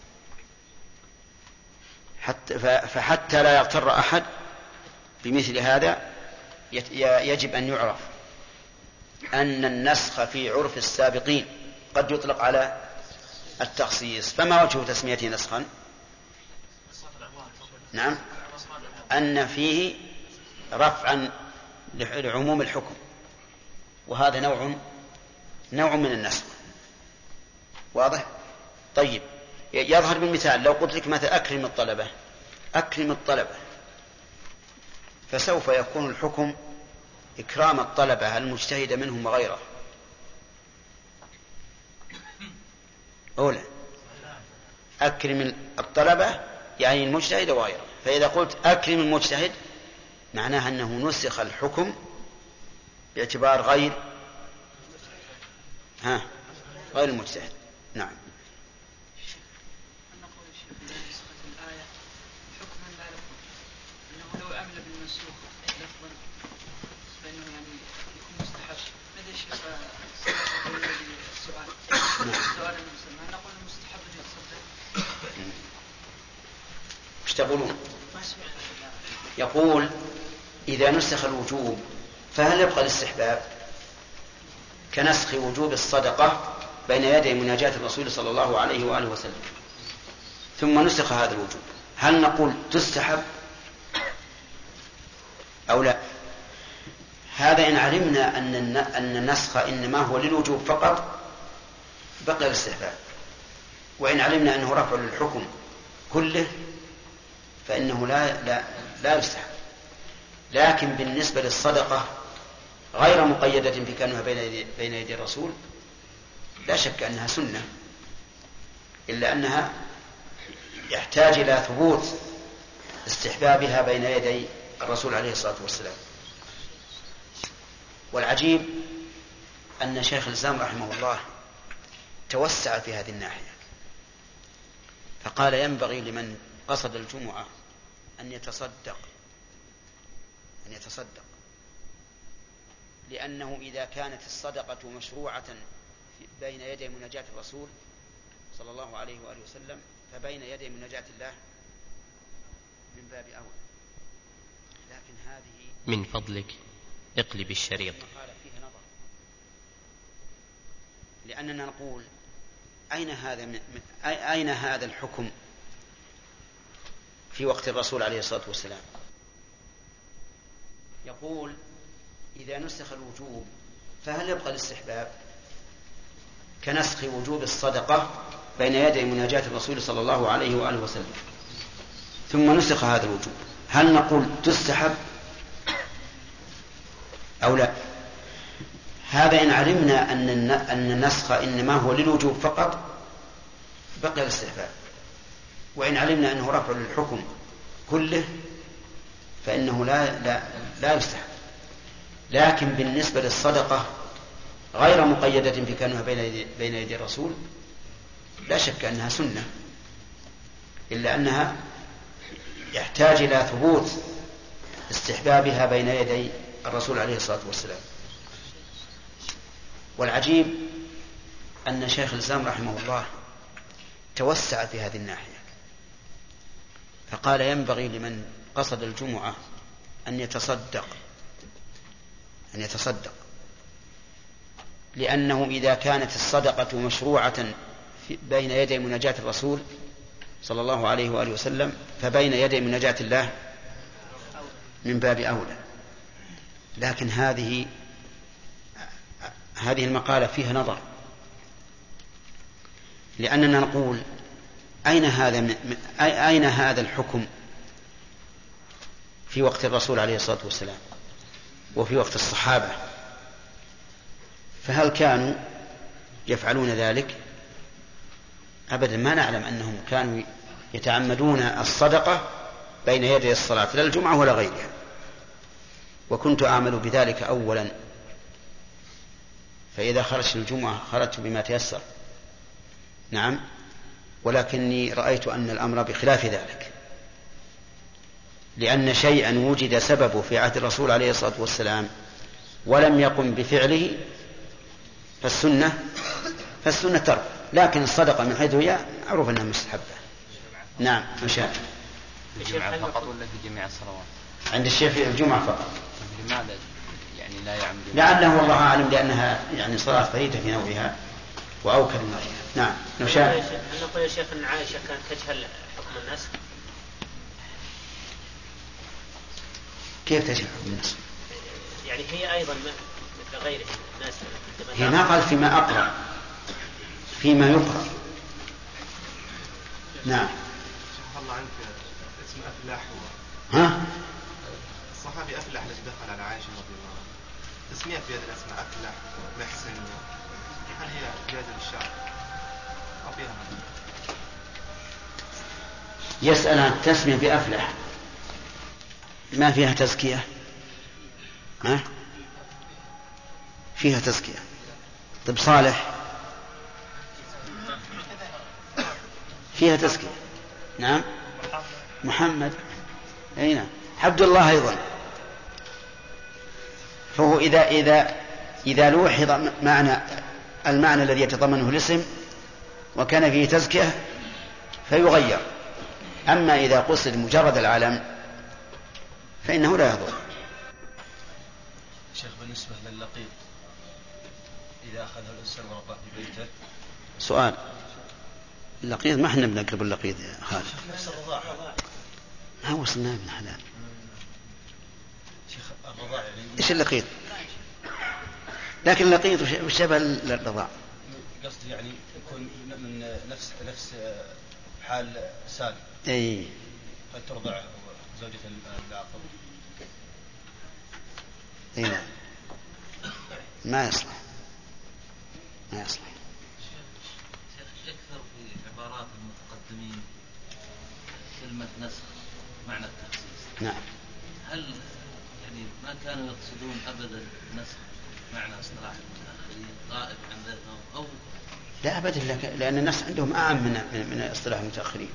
فحتى لا يغتر أحد بمثل هذا يجب أن يعرف أن النسخ في عرف السابقين قد يطلق على التخصيص. فما وجه تسميته نسخا؟ نعم، أن فيه رفعا لعموم الحكم، وهذا نوع من النسخ. واضح؟ طيب، يظهر بالمثال لو قلت لك مثلا أكرم الطلبة، فسوف يكون الحكم إكرام الطلبة المجتهد منهم وغيره، أولا أكرم الطلبة يعني المجتهد وغيره. فإذا قلت أكرم المجتهد معناها أنه نسخ الحكم باعتبار غير المجتهد. نعم. وش تقولون؟ يقول إذا نسخ الوجوب فهل يبقى الاستحباب كنسخ وجوب الصدقة بين يدي مناجاة الرسول صلى الله عليه وآله وسلم، ثم نسخ هذا الوجوب، هل نقول تستحب أو لا؟ هذا إن علمنا أن النسخ إنما هو للوجوب فقط بقي الاستحباب، وإن علمنا أنه رفع للحكم كله فإنه لا يستحب. لكن بالنسبة للصدقة غير مقيدة بكونها بين يدي الرسول لا شك أنها سنة، إلا أنها يحتاج إلى ثبوت استحبابها بين يدي الرسول عليه الصلاة والسلام. والعجيب أن شيخ الإسلام رحمه الله توسع في هذه الناحية، فقال ينبغي لمن قصد الجمعة أن يتصدق لأنه إذا كانت الصدقة مشروعة بين يدي مناجاة الرسول صلى الله عليه وآله وسلم فبين يدي مناجاة الله من باب أولى. لكن هذه من فضلك اقلب الشريط. قال فيه نظر، لأننا نقول أين هذا الحكم في وقت الرسول عليه الصلاة والسلام؟ يقول إذا نسخ الوجوب فهل يبقى الاستحباب كنسخ وجوب الصدقة بين يدي مناجاة الرسول صلى الله عليه وآله وسلم، ثم نسخ هذا الوجوب، هل نقول تستحب أو لا؟ هذا إن علمنا أن النسخ إنما هو للوجوب فقط بقي الاستحباب، وإن علمنا أنه رفع للحكم كله فإنه لا يستحب. لكن بالنسبة للصدقة غير مقيدة في كونها بين يدي الرسول لا شك أنها سنة، إلا أنها يحتاج إلى ثبوت استحبابها بين يدي الرسول عليه الصلاة والسلام. والعجيب أن شيخ الإسلام رحمه الله توسع في هذه الناحية، فقال ينبغي لمن قصد الجمعة أن يتصدق لأنه إذا كانت الصدقة مشروعة بين يدي مناجاة الرسول صلى الله عليه وآله وسلم فبين يدي مناجاة الله من باب أولى. لكن هذه المقالة فيها نظر، لأننا نقول أين هذا الحكم في وقت الرسول عليه الصلاة والسلام وفي وقت الصحابة؟ فهل كانوا يفعلون ذلك؟ أبدا، ما نعلم أنهم كانوا يتعمدون الصدقة بين يدي الصلاة لا الجمعة ولا غيرها، وكنت أعمل بذلك أولا، فإذا خرجت الجمعة خرجت بما تيسر. نعم، ولكني رأيت أن الأمر بخلاف ذلك، لأن شيئا وجد سببه في عهد الرسول عليه الصلاة والسلام ولم يقم بفعله فالسنة ترك، لكن الصدقة من حيث هي معروف أنها مستحبة. نعم، مشاهد الجمعة فقط ولا في جميع الصلوات؟ عند الشيخ في الجمعة فقط. لماذا يعني لا يعمد؟ لعله والله أعلم لأنها يعني صلاة فريدة في نوعها وأوكل من غيرها. نعم، مشاهد. هل نقول يا شيخ أن عائشة كانت تجهل حكم النسخ؟ كيف تجهل حكم النسخ؟ يعني هي أيضا مثل غيرها الناس. هي ما قال فيما أقرأ، فيما يقرأ. نعم. شيخ الله عنك اسم أفلاح ها؟ الصحابي أفلاح الذي دخل على عائشة رضي الله عنها، تسمية في هذه الأسماء أفلاح محسن، هل هي جائزة للشعب أو فيها هذا؟ يسأل عن التسمية بأفلح، ما فيها تزكية؟ ها؟ فيها تزكية. طب صالح فيها تزكية. نعم، محمد أي نعم، عبد الله أيضا. فهو إذا لوحظ المعنى الذي يتضمنه الاسم وكان فيه تزكية فيغير، أما إذا قصد مجرد العلم فإنه لا يضر. شيخ بالنسبة لللقيط إذا أخذ الإنسان ورباه في بيته، سؤال اللقيط ما احنا بنقرب اللقيط يا خالد، نفس الرضاعة ما وصلنا من حلال. شيخ الرضاعة يعني ايش اللقيط؟ لكن اللقيط شبه الرضاع. قصدي يعني يكون من نفس حال سالم. اي قد ترضع زوجة العاقل. اي ما يصلح. يكثر في عبارات نسخ معنى التخصيص. نعم. هل يعني ما كانوا يقصدون أبدا نسخ معنى اصطلاح المتأخرين غائب عن ذهنهم أو لا أبدا، لأن النسخ عندهم أعم من اصطلاح المتأخرين.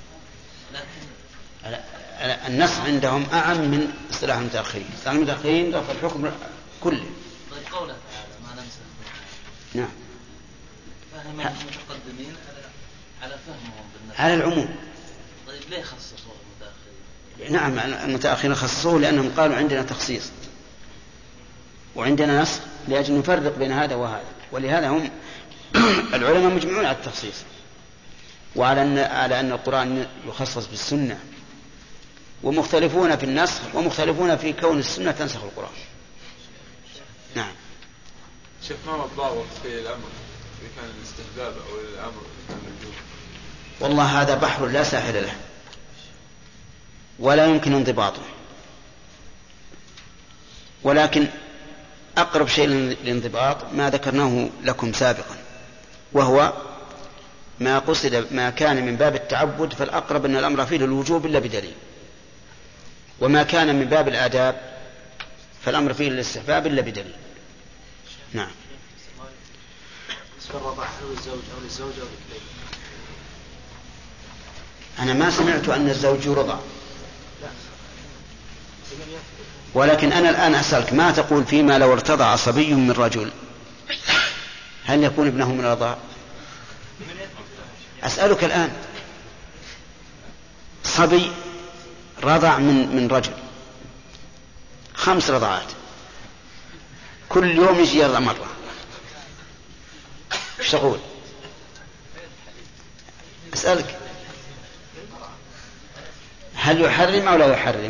لكن النسخ عندهم أعم من اصطلاح المتأخرين. اصطلاح المتأخرين رفع الحكم كله. طيب قوله تعالى ما ننسخ. نعم. فهم المتقدمين على فهمهم بالنسبة على العموم. طيب ليه خصصوه المتأخرين؟ نعم المتأخرين خصصوه لأنهم قالوا عندنا تخصيص وعندنا نسخ لأجل نفرق بين هذا وهذا، ولهذا هم العلماء مجمعون على التخصيص وعلى أن القرآن يخصص بالسنة، ومختلفون في النسخ ومختلفون في كون السنة تنسخ القرآن. نعم. شيخ ما الضابط في الأمر إذا كان الاستحباب أو الأمر كان الوجوب؟ والله هذا بحر لا ساحل له ولا يمكن انضباطه، ولكن أقرب شيء للانضباط ما ذكرناه لكم سابقا، وهو ما قصد ما كان من باب التعبد فالأقرب أن الأمر فيه للوجوب إلا بدليل، وما كان من باب الآداب فالأمر فيه للاستحباب إلا بدليل. نعم. أنا ما سمعت أن الزوج يرضع، ولكن أنا الآن أسألك ما تقول فيما لو ارتضع صبي من رجل هل يكون ابنه من الرضاع؟ أسألك الآن صبي رضع من رجل 5 رضعات كل يوم يجي يرضع مرة، ايش تقول؟ أسألك هل يحرم أو لا يحرم؟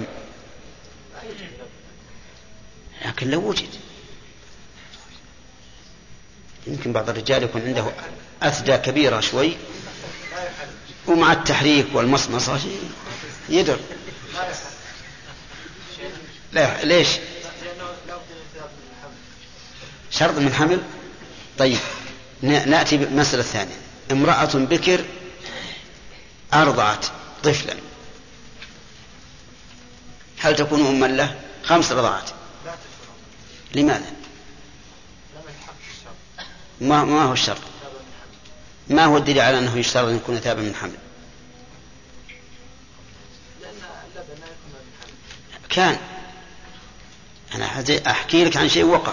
لكن لو وجد يمكن بعض الرجال يكون عنده أثدى كبيرة شوي ومع التحريك والمصمصة يدر. لا ليش؟ شرط من حمل. طيب نأتي بمسألة ثانية. امرأة بكر أرضعت طفلا هل تكون أما له 5 رضعات؟ لماذا؟ ما هو الشرط؟ ما هو الدليل على أنه يشترط أن يكون تابا من حمل؟ كان أنا أحكي لك عن شيء وقع.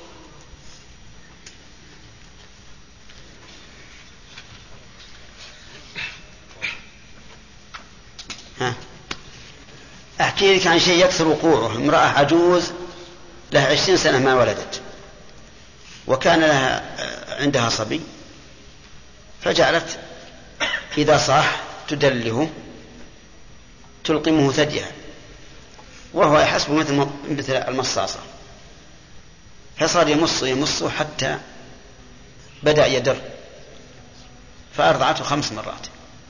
أحكي لك عن شيء يكثر وقوعه. امرأة عجوز لها 20 سنة ما ولدت، وكان لها عندها صبي، فجعلت إذا صاح تدلله تلقمه ثديها وهو يحسب مثل المصاصة، فصار يمص حتى بدأ يدر، فأرضعته 5 مرات.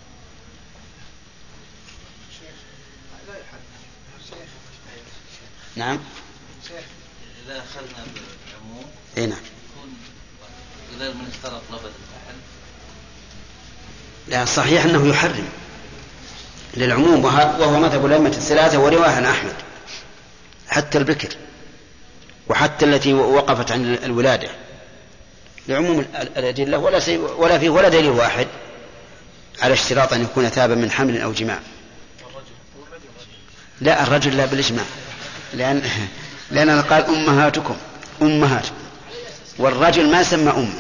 نعم. إذا أخذنا بالعموم نعم يكون إذا من اشترط لبد الفحل. لا صحيح أنه يحرم للعموم، وهو مذهب الأئمة الثلاثة ورواية عن أحمد، حتى البكر وحتى التي وقفت عن الولادة لعموم الأدلة، ولا فيه ولا دليل واحد على اشتراط أن يكون ثابا من حمل أو جماع. لا الرجل لا بالإجماع، لأننا قال أمهاتكم أمهات، والرجل ما سمى أم،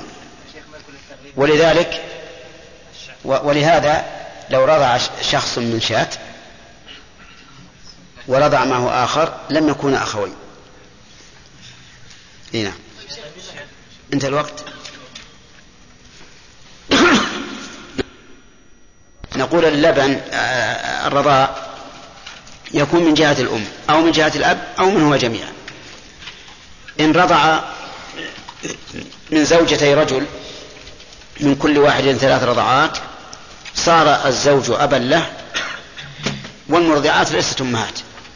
ولهذا لو رضع شخص من شاة ورضع معه آخر لم يكون أخوين. هنا انت الوقت. نقول اللبن الرضاع يكون من جهة الأم أو من جهة الأب أو منهما جميعا. إن رضع من زوجتي رجل من كل واحد 3 رضعات صار الزوج أبا له، والمرضعات ليست أمهات.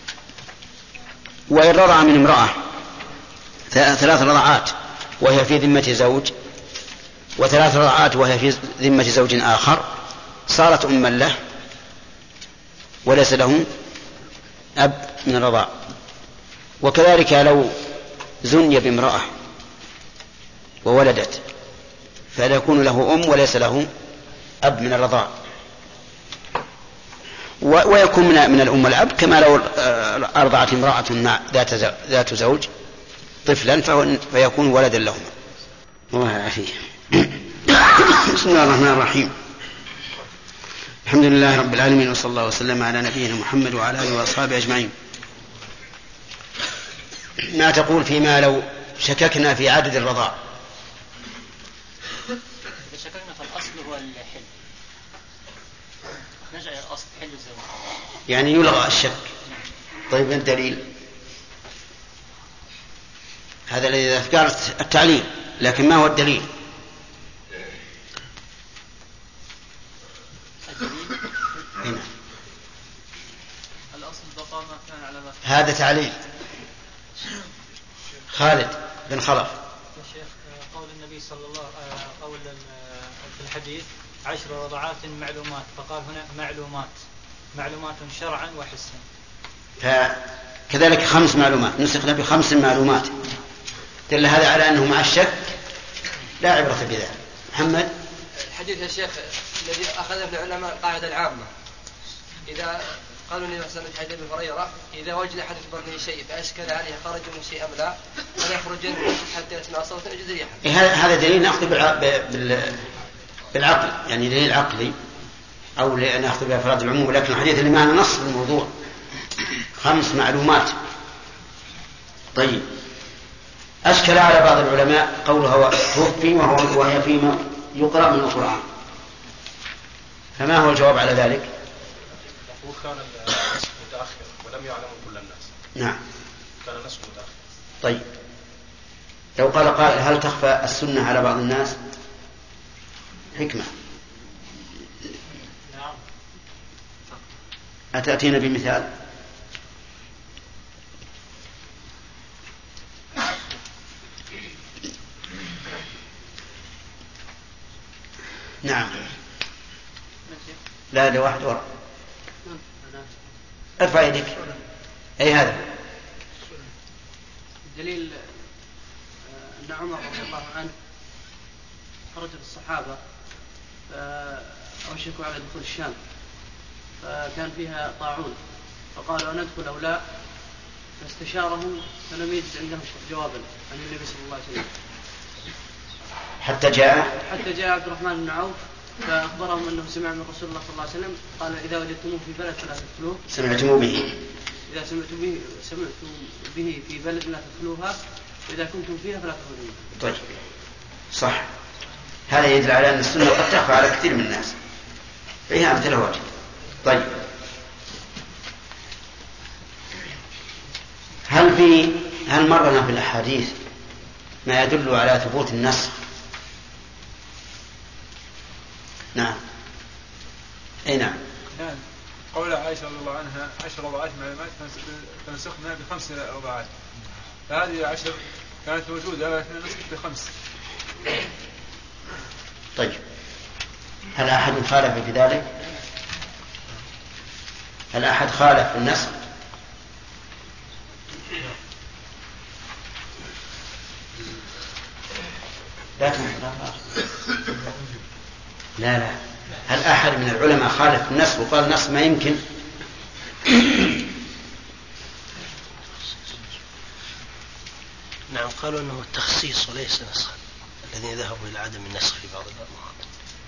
وإن رضع من امرأة 3 رضعات وهي في ذمة زوج و3 رضعات وهي في ذمة زوج آخر صارت أما له، وليس له أب من الرضاع. وكذلك لو زني بامرأة وولدت فلا يكون له أم وليس له أب من الرضاع. ويكون من الأم والأب كما لو أرضعت امرأة ذات زوج طفلا فيكون ولدا لهما. الله يعافيه. بسم الله الرحمن الرحيم. الحمد لله رب العالمين، وصلى الله وسلم على نبينا محمد وعلى آله وأصحابه أجمعين. ما تقول فيما لو شككنا في عدد الرضاع؟ إذا شككنا في الأصل هو الحل، نجعل الأصل حل الزواج، يعني يلغى الشك. طيب الدليل؟ هذا الذي ذكرت التعليل، لكن ما هو الدليل؟ هنا الأصل بقاء ما كان على ما كان. هذا تعليل. خالد بن خلف. يا شيخ قول النبي صلى الله قول في الحديث 10 رضعات معلومات، فقال هنا معلومات شرعا وحسا. فكذلك 5 معلومات نسخنا ب5 معلومات، دل هذا على أنه مع الشك لا عبرة بذلك. محمد. الحديث يا شيخ الذي أخذ ابن العلماء القاعدة العامة، إذا قالوا لي مثلا في حديث ابن هريرة إذا وجد أحد في بطنه شيء فأشكل عليه خرج من شيء أم لا فلا يخرج من حتى يسمع صوتا يجد ريحا. هذا دليل نأخذ بالعقل، يعني دليل عقلي، أو نأخذ بأفراد العموم، لكن الحديث اللي معنا نص الموضوع 5 معلومات. طيب أشكل على بعض العلماء قولها توفي وهي فيما يقرأ من القرآن، فما هو الجواب على ذلك؟ كان النسخ متأخر ولم يعلم كل الناس. نعم كان النسخ متأخر. طيب لو قال قائل هل تخفى السنة على بعض الناس؟ حكمة. نعم. أتأتينا بمثال؟ نعم. لا لواحد وراء. ارفع يدك. أي هذا الدليل أن عمر رضي الله عنه خرج بالصحابة أوشكوا على دخول الشام، فكان فيها طاعون، فقالوا أن ندخل أو لا، فاستشارهم فلم يجد عندهم جوابا عن النبي صلى الله عليه وسلم حتى جاء عبد الرحمن بن عوف فأخبرهم أنه سمع من رسول الله صلى الله عليه وسلم قال إذا وجدتموه في بلد فلا تدخلوه. سمعتم به. إذا سمعتم به في بلد لا تدخلوها، وإذا كنتم فيها فلا تخرجوا. طيب صح. هذا يدل على أن السنة قد تخفى على كثير من الناس، فيها أمثلة واجد. طيب هل مرنا في الأحاديث ما يدل على ثبوت النسخ؟ نعم. أي نعم. قول عائشة رضي الله عنها 10 رضعات معلومات فنسخنا ب5 رضعات، فهذه 10 كانت موجودة لكن نسخت ب5. طيب هل أحد خالف في ذلك؟ هل أحد خالف في النسخ؟ لا هل أحد من العلماء خالف في النسخ وقال النسخ ما يمكن؟ نعم قالوا أنه التخصيص وليس نسخا، الذين ذهبوا إلى عدم النسخ في بعض الأمراض.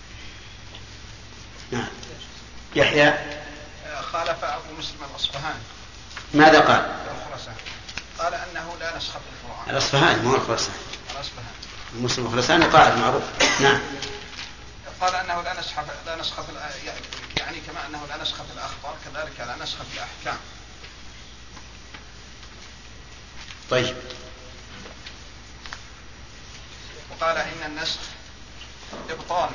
نعم. يحيى. خالف أبو مسلم الأصفهاني. ماذا قال؟ قال أنه لا نسخ في القرآن. الأصفهاني مو الخراساني. مسلم الخراساني قائد معروف. نعم. قال أنه لا نسخ في يعني كما أنه لا نسخ في الأخبار كذلك لا نسخ في الأحكام. طيب. وقال إن النسخ إبطال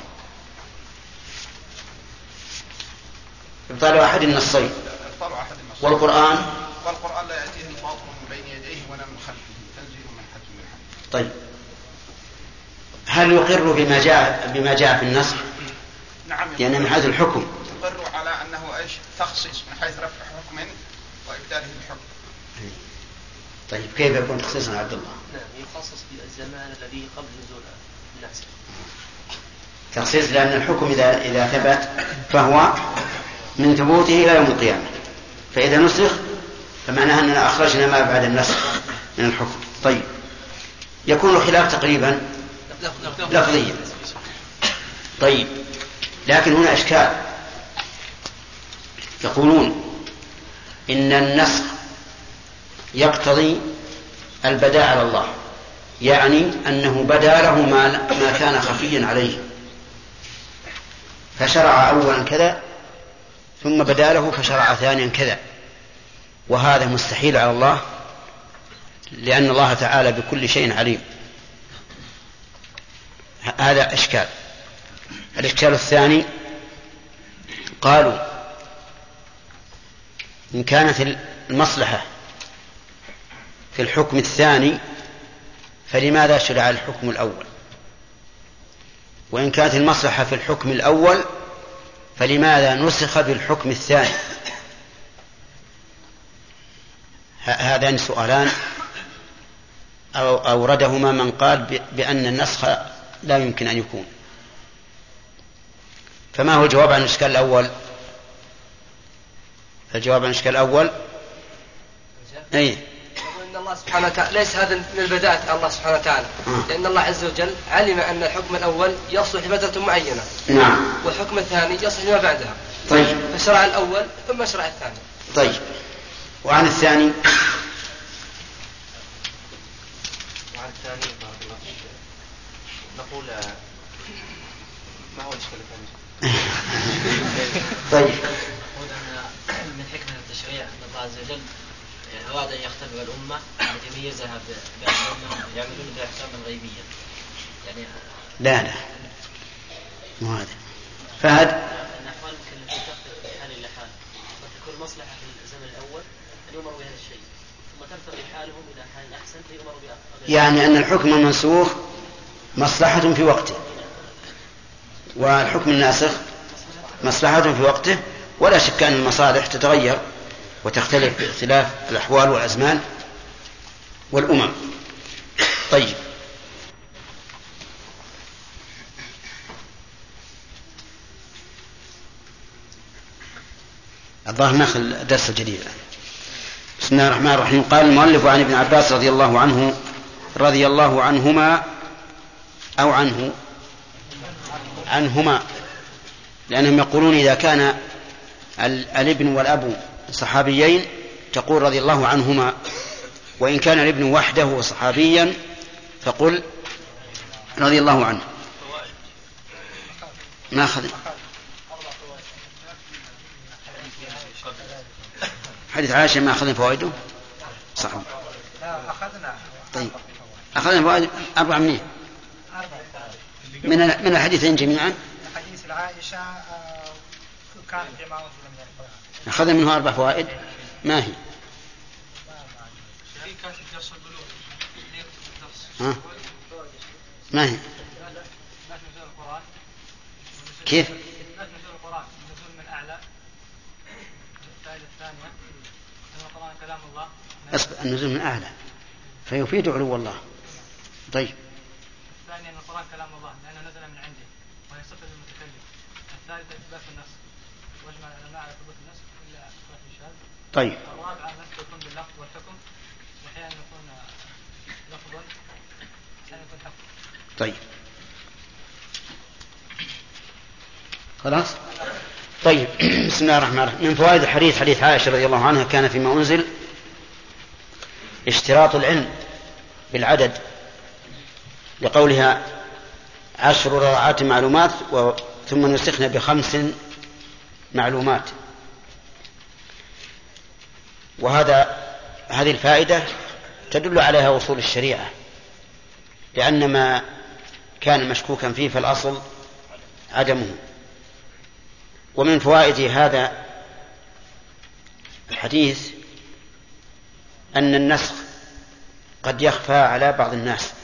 أحد النصين. والقرآن لا يأتيه الباطل من بين يديه ولا من خلفه تنزيل من حكيم حميد. طيب هل يقر بما جاء في النسخ؟ نعم. يعني من حيث الحكم يقر على أنه تخصيص من حيث رفع حكم وإبداله بحكم. طيب كيف يكون تخصيصا عبد الله؟ نعم يخصص بالزمان الذي قبل نزول الناس. تخصيص لأن الحكم إذا ثبت فهو من ثبوته إلى يوم القيامة، فإذا نسخ فمعناه أننا أخرجنا ما بعد النسخ من الحكم. طيب يكون الخلاف تقريبا لفظيا. طيب لكن هنا إشكال، يقولون إن النسخ يقتضي البداء على الله، يعني أنه بدا له ما كان خفيا عليه، فشرع أولا كذا ثم بدا له فشرع ثانيا كذا، وهذا مستحيل على الله لأن الله تعالى بكل شيء عليم. هذا إشكال. الإشكال الثاني قالوا إن كانت المصلحة في الحكم الثاني فلماذا شرع الحكم الأول، وإن كانت المصلحة في الحكم الأول فلماذا نسخ بالحكم الثاني. هذان سؤالان أوردهما من قال بأن النسخ لا يمكن أن يكون. فما هو الجواب عن الإشكال الأول؟ الجواب عن الإشكال الأول أي إن الله سبحانه وتعالى ليس هذا من البداءة الله سبحانه وتعالى، لأن الله عز وجل علم أن الحكم الأول يصلح لفترة معينة. نعم. والحكم الثاني يصلح لما بعدها. طيب. فشرع الأول ثم شرع الثاني. طيب. وعن الثاني؟ وعن الثاني بارك الله فيك نقول ما هو الإشكال الثاني؟ طيب. نقول أن من حكمة التشريع أن الله عز وجل أراد أن يختبر الأمة التي ميزها بأنهم يعملون بأحكام غيبية. يعني لا مو هذا. فهد. الأحوال ممكن أن تختلف من حال إلى حال، وتكون مصلحة في الزمن الأول أن يؤمروا بهذا الشيء، ثم ترتقي حالهم إلى حال أحسن فيؤمروا بأخر. يعني أن الحكم المنسوخ مصلحة في وقته، والحكم الناسخ مصلحة في وقته، ولا شك أن المصالح تتغير وتختلف باختلاف الأحوال والأزمان والأمم. طيب. الظاهر ناخذ الدرس الجديد. بسم الله الرحمن الرحيم. قال المؤلف عن ابن عباس رضي الله عنهما أو عنهما، لأنهم يقولون إذا كان الابن والأب صحابيين تقول رضي الله عنهما، وإن كان الابن وحده صحابيا فقل رضي الله عنه. ما أخذ حديث عائشة ما أخذنا فوائده صح؟ طيب أخذنا فوائد 4 منين؟ من الحديثين جميعا. حديث عائشة كان جماعة من القرآن. أخذنا منه 4 فوائد. ما هي؟ ها؟ ما هي؟ كيف؟ النزول من أعلى فيفيد علو الله. طيب. الثاني أن القرآن كلام الله لأنه نزل من عنده وهي صفة المتكلم. الثالث إثبات النص واجمع العلماء على ثبوت النص إلا إثبات الشاذ. طيب. الرابع النص يكون باللفظ والحكم، وأحيانا يكون لفظا وأحيانا يكون حكم. طيب خلاص. طيب بسم الله الرحمن الرحيم. من فوائد الحديث حديث عائشة رضي الله عنها كان فيما أنزل اشتراط العلم بالعدد، لقولها 10 رضعات معلومات ثم نسخنا ب5 معلومات. هذه الفائدة تدل عليها أصول الشريعة، لأن ما كان مشكوكا فيه فالأصل عدمه. ومن فوائد هذا الحديث أن النسخ قد يخفى على بعض الناس،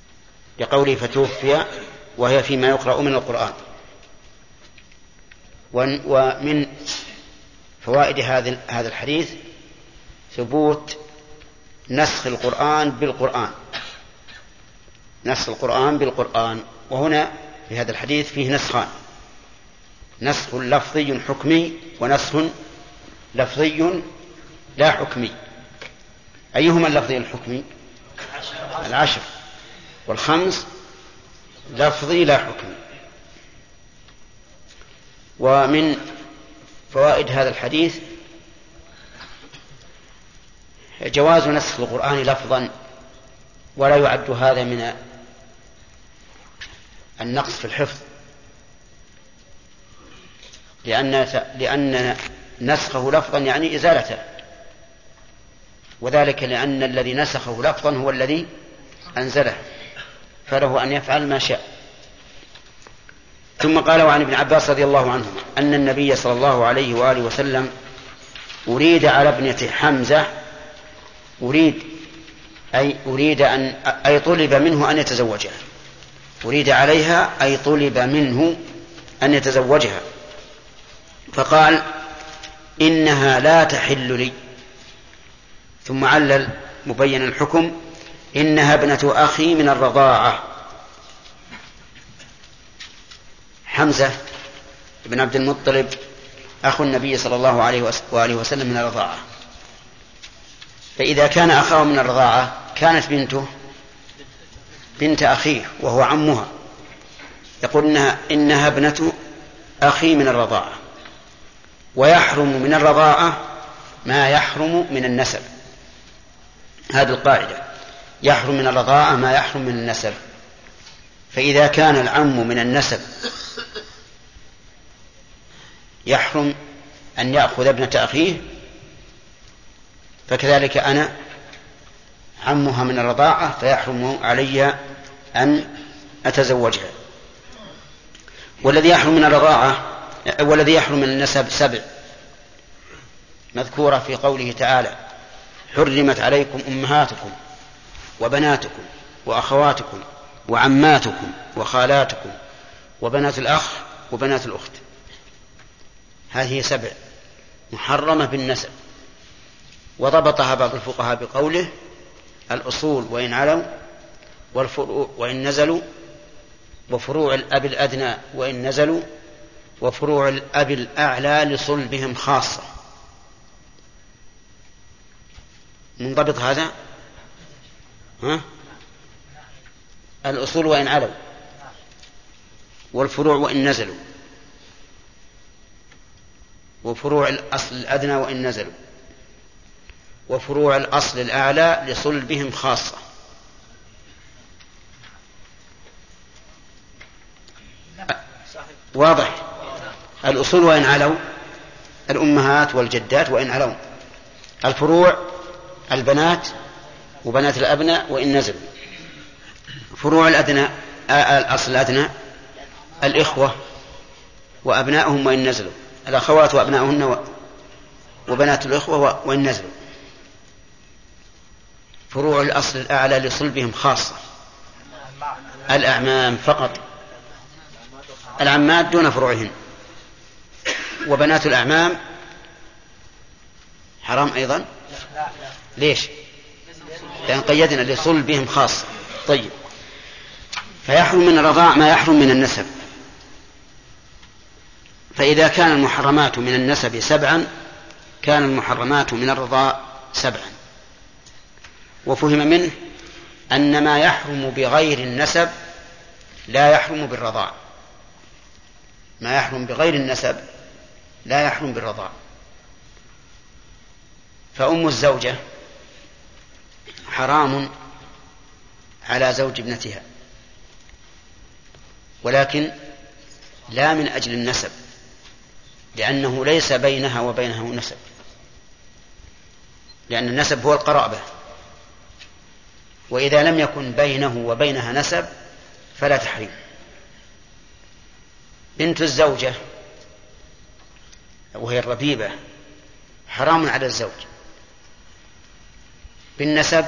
لقوله فتوفي وهي فيما يقرأ من القرآن. ومن فوائد هذا الحديث ثبوت نسخ القرآن بالقرآن، نسخ القرآن بالقرآن. وهنا في هذا الحديث فيه نسخان: نسخ لفظي حكمي ونسخ لفظي لا حكمي. أيهما اللفظي الحكمي؟ 10 والخمس لفظي لا حكمي. ومن فوائد هذا الحديث جواز نسخ القرآن لفظا، ولا يعد هذا من النقص في الحفظ، لأن نسخه لفظا يعني إزالته، وذلك لأن الذي نسخه لفظا هو الذي أنزله، فله أن يفعل ما شاء. ثم قال: وعن ابن عباس رضي الله عنهما أن النبي صلى الله عليه وآله وسلم أريد على ابنة حمزة، أي طلب منه أن يتزوجها، أريد عليها أي طلب منه أن يتزوجها، فقال: إنها لا تحل لي. ثم علل مبين الحكم: إنها ابنة أخي من الرضاعة. حمزة بن عبد المطلب أخو النبي صلى الله عليه وآله وسلم من الرضاعة، فإذا كان أخاه من الرضاعة كانت بنته بنت أخيه وهو عمها، يقول إنها ابنة أخي من الرضاعة. ويحرم من الرضاعة ما يحرم من النسب، هذه القاعدة: يحرم من الرضاعة ما يحرم من النسب. فإذا كان العم من النسب يحرم أن يأخذ ابنة أخيه، فكذلك أنا عمها من الرضاعة فيحرم علي أن أتزوجها. والذي يحرم من الرضاعة والذي يحرم من النسب 7 مذكورة في قوله تعالى: حرمت عليكم أمهاتكم وبناتكم وأخواتكم وعماتكم وخالاتكم وبنات الأخ وبنات الأخت. هذه 7 محرمة بالنسب. وضبطها بعض الفقهاء بقوله: الأصول وإن علوا والفروع وإن نزلوا، وفروع الأب الأدنى وإن نزلوا، وفروع الأب الأعلى لصلبهم خاصة. منضبط هذا؟ الأصول وإن علوا، والفروع وإن نزلوا، وفروع الأصل الأدنى وإن نزلوا، وفروع الأصل الأعلى لصلبهم خاصة. واضح؟ الأصول وإن علوا الأمهات والجدات وإن علوا، الفروع البنات وبنات الأبناء وإن نزلوا، فروع الأدنى الأصل الأدنى الإخوة وأبنائهم وإن نزلوا، الأخوات وأبنائهن وبنات الإخوة وإن نزلوا، فروع الأصل الأعلى لصلبهم خاصة الأعمام فقط، العمات دون فروعهن، وبنات الأعمام حرام أيضا. ليش؟ لأن قيدنا لصلبهم خاصة. طيب، فيحرم من الرضاع ما يحرم من النسب. فإذا كان المحرمات من النسب 7 كان المحرمات من الرضاع 7. وفهم منه أن ما يحرم بغير النسب لا يحرم بالرضاع، ما يحرم بغير النسب لا يحرم بالرضاع. فأم الزوجة حرام على زوج ابنتها، ولكن لا من أجل النسب، لأنه ليس بينها وبينه نسب، لأن النسب هو القرابة، وإذا لم يكن بينه وبينها نسب فلا تحريم. بنت الزوجة وهي الربيبة حرام على الزوج بالنسب،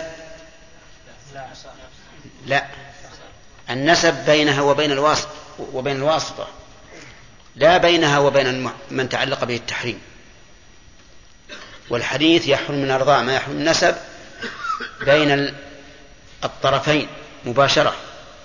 لا، النسب بينها وبين الواسطة، لا بينها وبين من تعلق به التحريم. والحديث يحرم من الرضاع ما يحرم من النسب بين الطرفين مباشرة،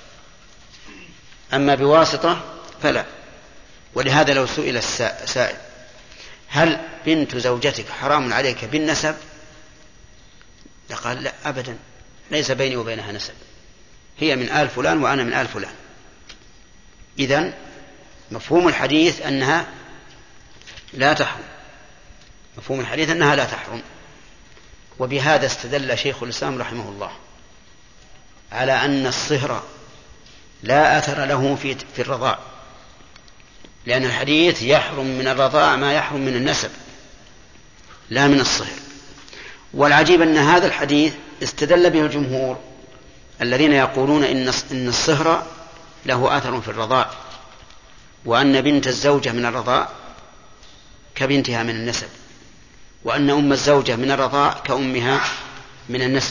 أما بواسطة فلا. ولهذا لو سئل السائل هل بنت زوجتك حرام عليك بالنسب؟ لقال لا أبدا، ليس بيني وبينها نسب، هي من آل فلان وأنا من آل فلان. إذن مفهوم الحديث أنها لا تحرم، مفهوم الحديث أنها لا تحرم. وبهذا استدل شيخ الإسلام رحمه الله على أن الصهر لا أثر له في الرضاع، لأن الحديث يحرم من الرضاع ما يحرم من النسب لا من الصهر. والعجيب أن هذا الحديث استدل به الجمهور الذين يقولون إن الصهر له أثر في الرضاع، وأن بنت الزوجة من الرضاع كبنتها من النسب، وأن أم الزوجة من الرضاع كأمها من النسب.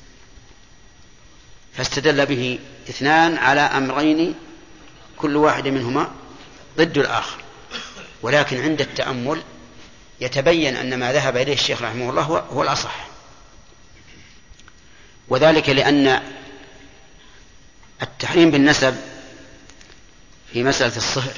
فاستدل به اثنان على أمرين كل واحد منهما ضد الآخر. ولكن عند التأمل يتبين أن ما ذهب إليه الشيخ رحمه الله هو الأصح، وذلك لأن التحريم بالنسب في مسألة الصهر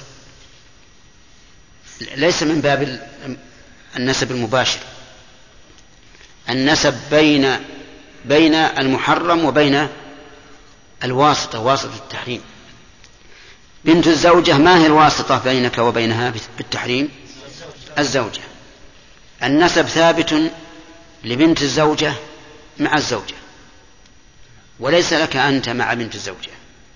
ليس من باب النسب المباشر، النسب بين المحرم وبين الواسطة، واسطة التحريم. بنت الزوجة ما هي الواسطة بينك وبينها بالتحريم؟ الزوجة. النسب ثابت لبنت الزوجة مع الزوجة، وليس لك أنت مع بنت الزوجة.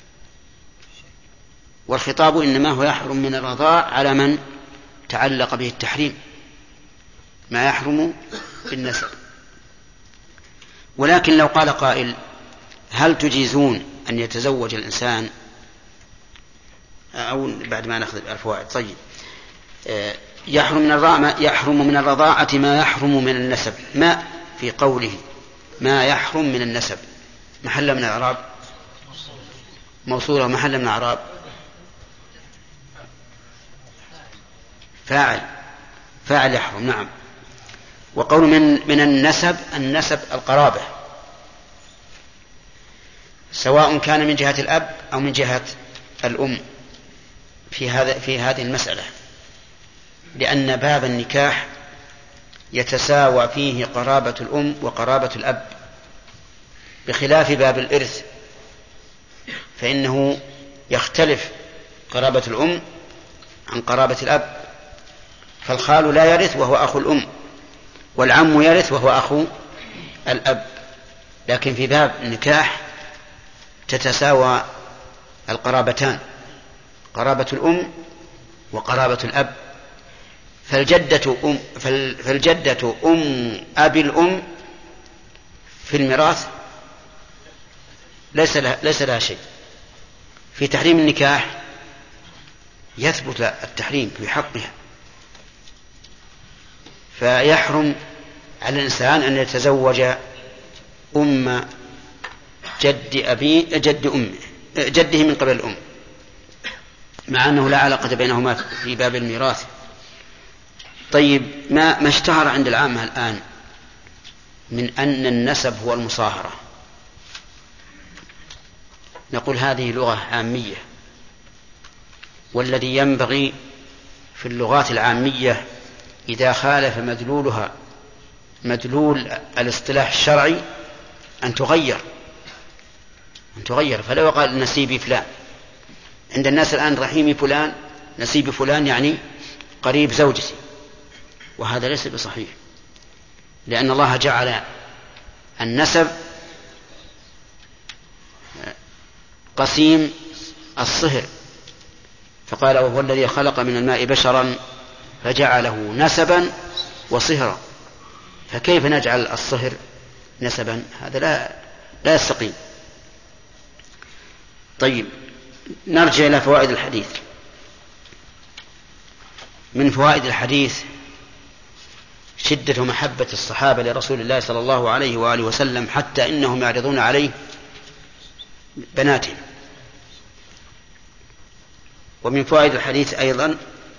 والخطاب إنما هو يحرم من الرضاع على من تعلق به التحريم ما يحرم بالنسب. ولكن لو قال قائل هل تجيزون أن يتزوج الإنسان، أو بعد ما نأخذ الفوائد. طيب، يحرم من الرضاعة ما يحرم من النسب، ما في قوله ما يحرم من النسب محل من الإعراب موصولة، محل من الإعراب فاعل يحرم. نعم. وقول من النسب القرابة، سواء كان من جهة الأب أو من جهة الأم في هذه المسألة، لأن باب النكاح يتساوى فيه قرابة الأم وقرابة الأب، بخلاف باب الإرث فإنه يختلف قرابة الأم عن قرابة الأب. فالخال لا يرث وهو أخو الأم، والعم يرث وهو أخو الأب. لكن في باب النكاح تتساوى القرابتان، قرابة الأم وقرابة الأب. فالجدة أم أبي الأم في الميراث ليس لها شيء. في تحريم النكاح يثبت التحريم في حقها، فيحرم على الإنسان أن يتزوج أم جده من قبل الأم، مع أنه لا علاقة بينهما في باب الميراث. طيب، ما اشتهر عند العامة الآن من أن النسب هو المصاهرة، نقول هذه لغة عامية، والذي ينبغي في اللغات العامية إذا خالف مدلولها مدلول الاصطلاح الشرعي أن تغير. فلو قال نسيبي فلان، عند الناس الآن رحيمي فلان، نسيبي فلان يعني قريب زوجتي، وهذا ليس بصحيح، لأن الله جعل النسب قسيم الصهر، فقال وهو الذي خلق من الماء بشرا فجعله نسبا وصهرا. فكيف نجعل الصهر نسبا؟ هذا لا يستقيم. طيب، نرجع إلى فوائد الحديث. من فوائد الحديث شدة محبة الصحابة لرسول الله صلى الله عليه وآله وسلم، حتى إنهم يعرضون عليه بناتهم. ومن فوائد الحديث أيضا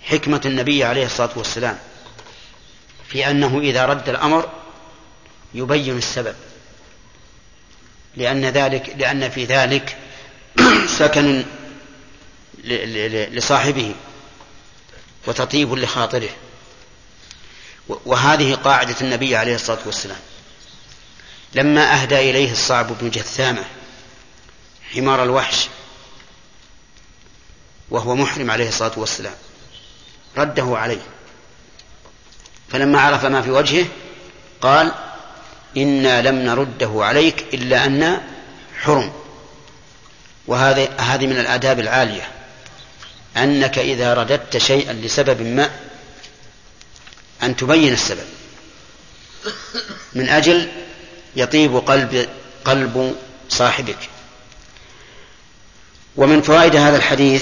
حكمة النبي عليه الصلاة والسلام في أنه إذا رد الأمر يبين السبب، لأن في ذلك سكن لصاحبه وتطيب لخاطره. وهذه قاعدة النبي عليه الصلاة والسلام. لما أهدى إليه الصعب بن جثامة حمار الوحش وهو محرم عليه الصلاة والسلام رده عليه، فلما عرف ما في وجهه قال: إنا لم نرده عليك إلا أن حرم. وهذه من الآداب العالية، أنك إذا رددت شيئا لسبب ما أن تبين السبب من أجل يطيب قلب صاحبك. ومن فوائد هذا الحديث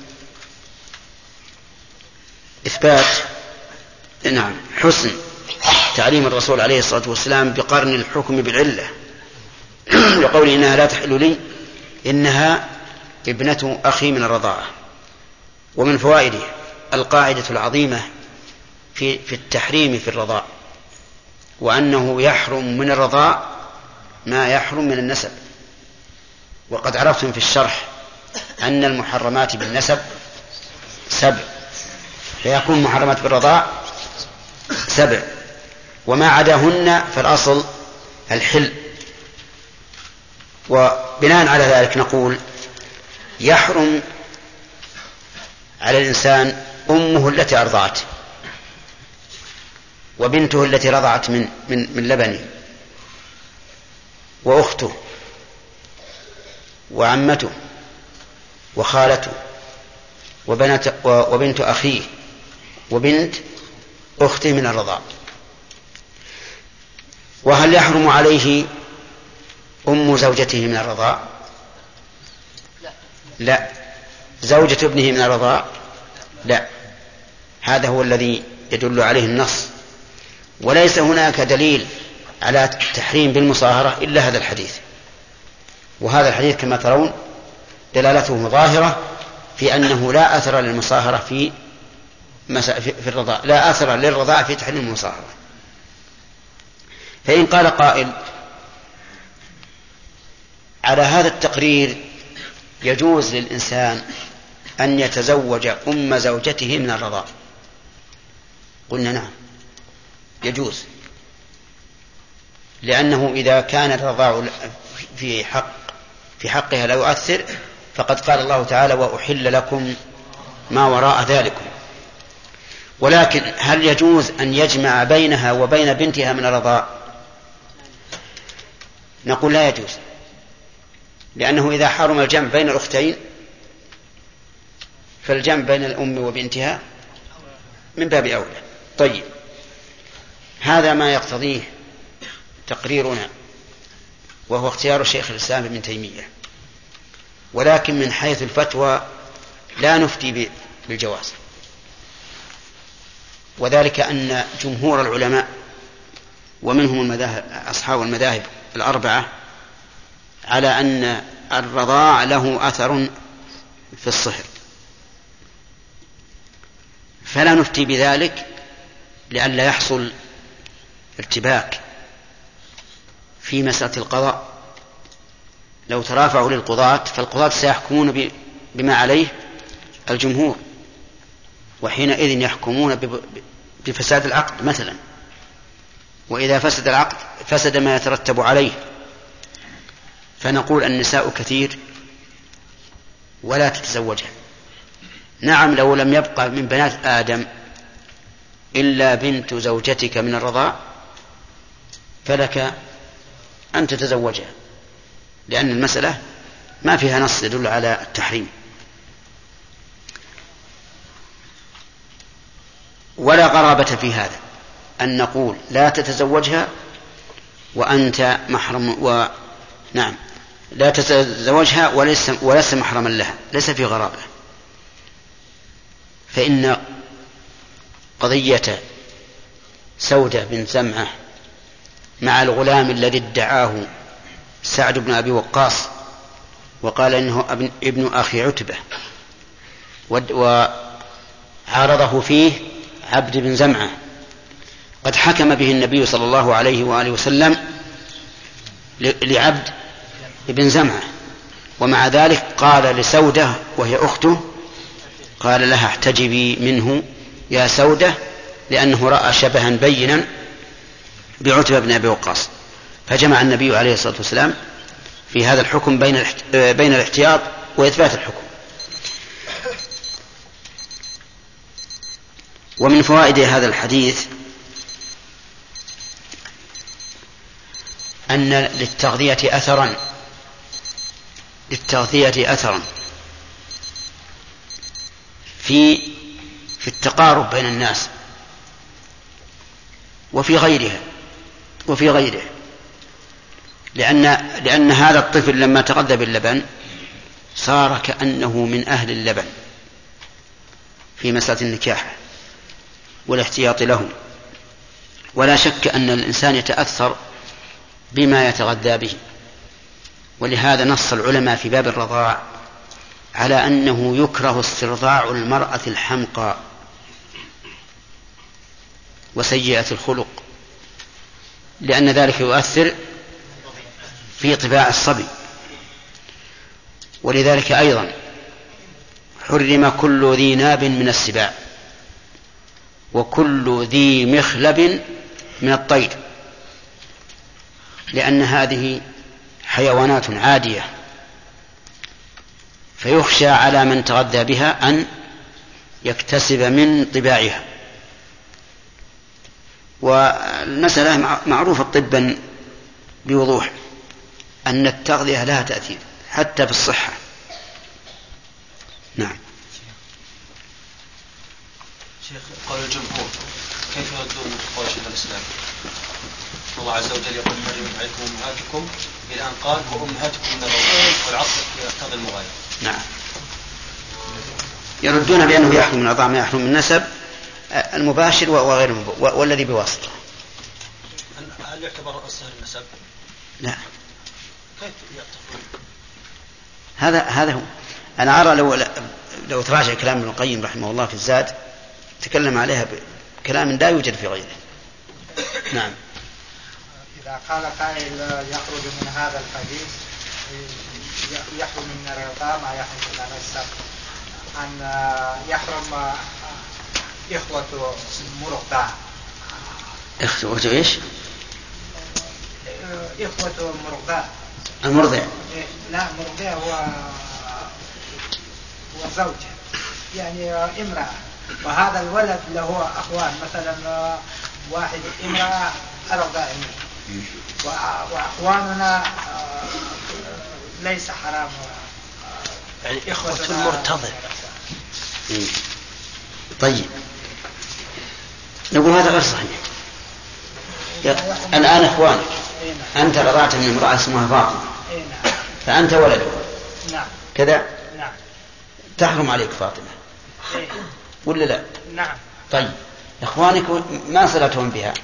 إثبات حسن تعليم الرسول عليه الصلاة والسلام بقرن الحكم بالعلة، لقول إنها لا تحل لي إنها ابنة أخي من الرضاعة. ومن فوائده القاعدة العظيمة في التحريم في الرضاع، وأنه يحرم من الرضاع ما يحرم من النسب. وقد عرفتم في الشرح أن المحرمات بالنسب 7، فيكون محرمات بالرضاع 7، وما عداهن فالأصل الحل. وبناء على ذلك نقول يحرم على الإنسان أمه التي أرضعته، وبنته التي رضعت من لبنه، وأخته، وعمته، وخالته، وبنت أخيه، وبنت أخته من الرضاع. وهل يحرم عليه أم زوجته من الرضاع؟ لا. زوجة ابنه من الرضاع؟ لا. هذا هو الذي يدل عليه النص، وليس هناك دليل على التحريم بالمصاهرة إلا هذا الحديث. وهذا الحديث كما ترون دلالته ظاهرة في أنه لا أثر للمصاهرة في الرضاع، لا أثر للرضاع في تحريم المصاهرة. فإن قال قائل على هذا التقرير يجوز للإنسان أن يتزوج أم زوجته من الرضاع، قلنا نعم يجوز، لأنه إذا كان الرضاع في حقها لا يؤثر، فقد قال الله تعالى: وأحل لكم ما وراء ذلكم. ولكن هل يجوز أن يجمع بينها وبين بنتها من الرضاع؟ نقول لا يجوز، لأنه إذا حرم الجمع بين الأختين فالجمع بين الأم وبنتها من باب أولى. طيب، هذا ما يقتضيه تقريرنا، وهو اختيار شيخ الإسلام ابن تيمية. ولكن من حيث الفتوى لا نفتي بالجواز، وذلك أن جمهور العلماء ومنهم أصحاب المذاهب الأربعة على أن الرضاع له أثر في الصهر، فلا نفتي بذلك لئلا يحصل ارتباك في مسألة القضاء. لو ترافعوا للقضاة فالقضاة سيحكمون بما عليه الجمهور، وحينئذ يحكمون بفساد العقد مثلا، وإذا فسد العقد فسد ما يترتب عليه. فنقول النساء كثير ولا تتزوجها. نعم، لو لم يبقى من بنات آدم إلا بنت زوجتك من الرضاع فلك أن تتزوجها، لأن المسألة ما فيها نص يدل على التحريم. ولا غرابة في هذا أن نقول لا تتزوجها وأنت محرم، نعم لا تتزوجها وليس محرما لها، ليس في غرابة. فإن قضية سودة بن زمعة مع الغلام الذي ادعاه سعد بن أبي وقاص وقال إنه ابن أخي عتبة، عارضه فيه عبد بن زمعة، قد حكم به النبي صلى الله عليه وآله وسلم لعبد بن زمعة، ومع ذلك قال لسودة وهي أخته، قال لها احتجبي منه يا سودة، لأنه رأى شبها بينا بعتبة بن أبي وقاص. فجمع النبي عليه الصلاة والسلام في هذا الحكم بين الاحتياط وإثبات الحكم. ومن فوائد هذا الحديث أن للتغذية أثرا في التقارب بين الناس وفي غيره، لأن هذا الطفل لما تغذى باللبن صار كأنه من أهل اللبن في مسألة النكاح والاحتياط له. ولا شك أن الإنسان يتأثر بما يتغذى به، ولهذا نص العلماء في باب الرضاع على أنه يكره استرضاع المرأة الحمقى وسيئة الخلق، لأن ذلك يؤثر في طباع الصبي. ولذلك أيضا حرم كل ذي ناب من السباع وكل ذي مخلب من الطير، لأن هذه حيوانات عادية، فيخشى على من تغذى بها أن يكتسب من طباعها. والمسألة معروفة طبا بوضوح أن التغذية لها تأثير حتى في الصحة. نعم. شيخ، قال الجمهور كيف يردون قول شيخ الإسلام الله عز وجل يقول مريم عليكم أمهاتكم إلى أن قال وأمهاتكم من الرضاعة، والعطف يقتضي المغايرة. نعم، يردون بأنه يحرم من الرضاعة ما يحرم من النسب المباشر وغير والذي بواسطة. هل يعتبر أصل النسب؟ لا. كيف يعتبر؟ هذا هو. أنا أرى لو تراجع كلام ابن القيم رحمه الله في الزاد تكلم عليها بكلام لا يوجد في غيره. نعم. إذا قال قائل يخرج من هذا الحديث يحرم من الرضاعة ما يحرم من النسب، أن يحرم إخوة مرضع. إخوة إيش؟ إخوة مرضع. المرضع؟ لا، مرضع هو زوجة، يعني امرأة، وهذا الولد له أخوان، مثلا واحد امرأة أرضع منه، وأخواننا ليس حرام، يعني إخوة المرتضع. طيب، نقول هذا غير صحيح. الآن إخوانك أنت رضعت من امرأة اسمها فاطمة، فأنت ولده كذا، تحرم عليك فاطمة ولا لا؟ نعم. طيب، إخوانك ما صلتهم بها؟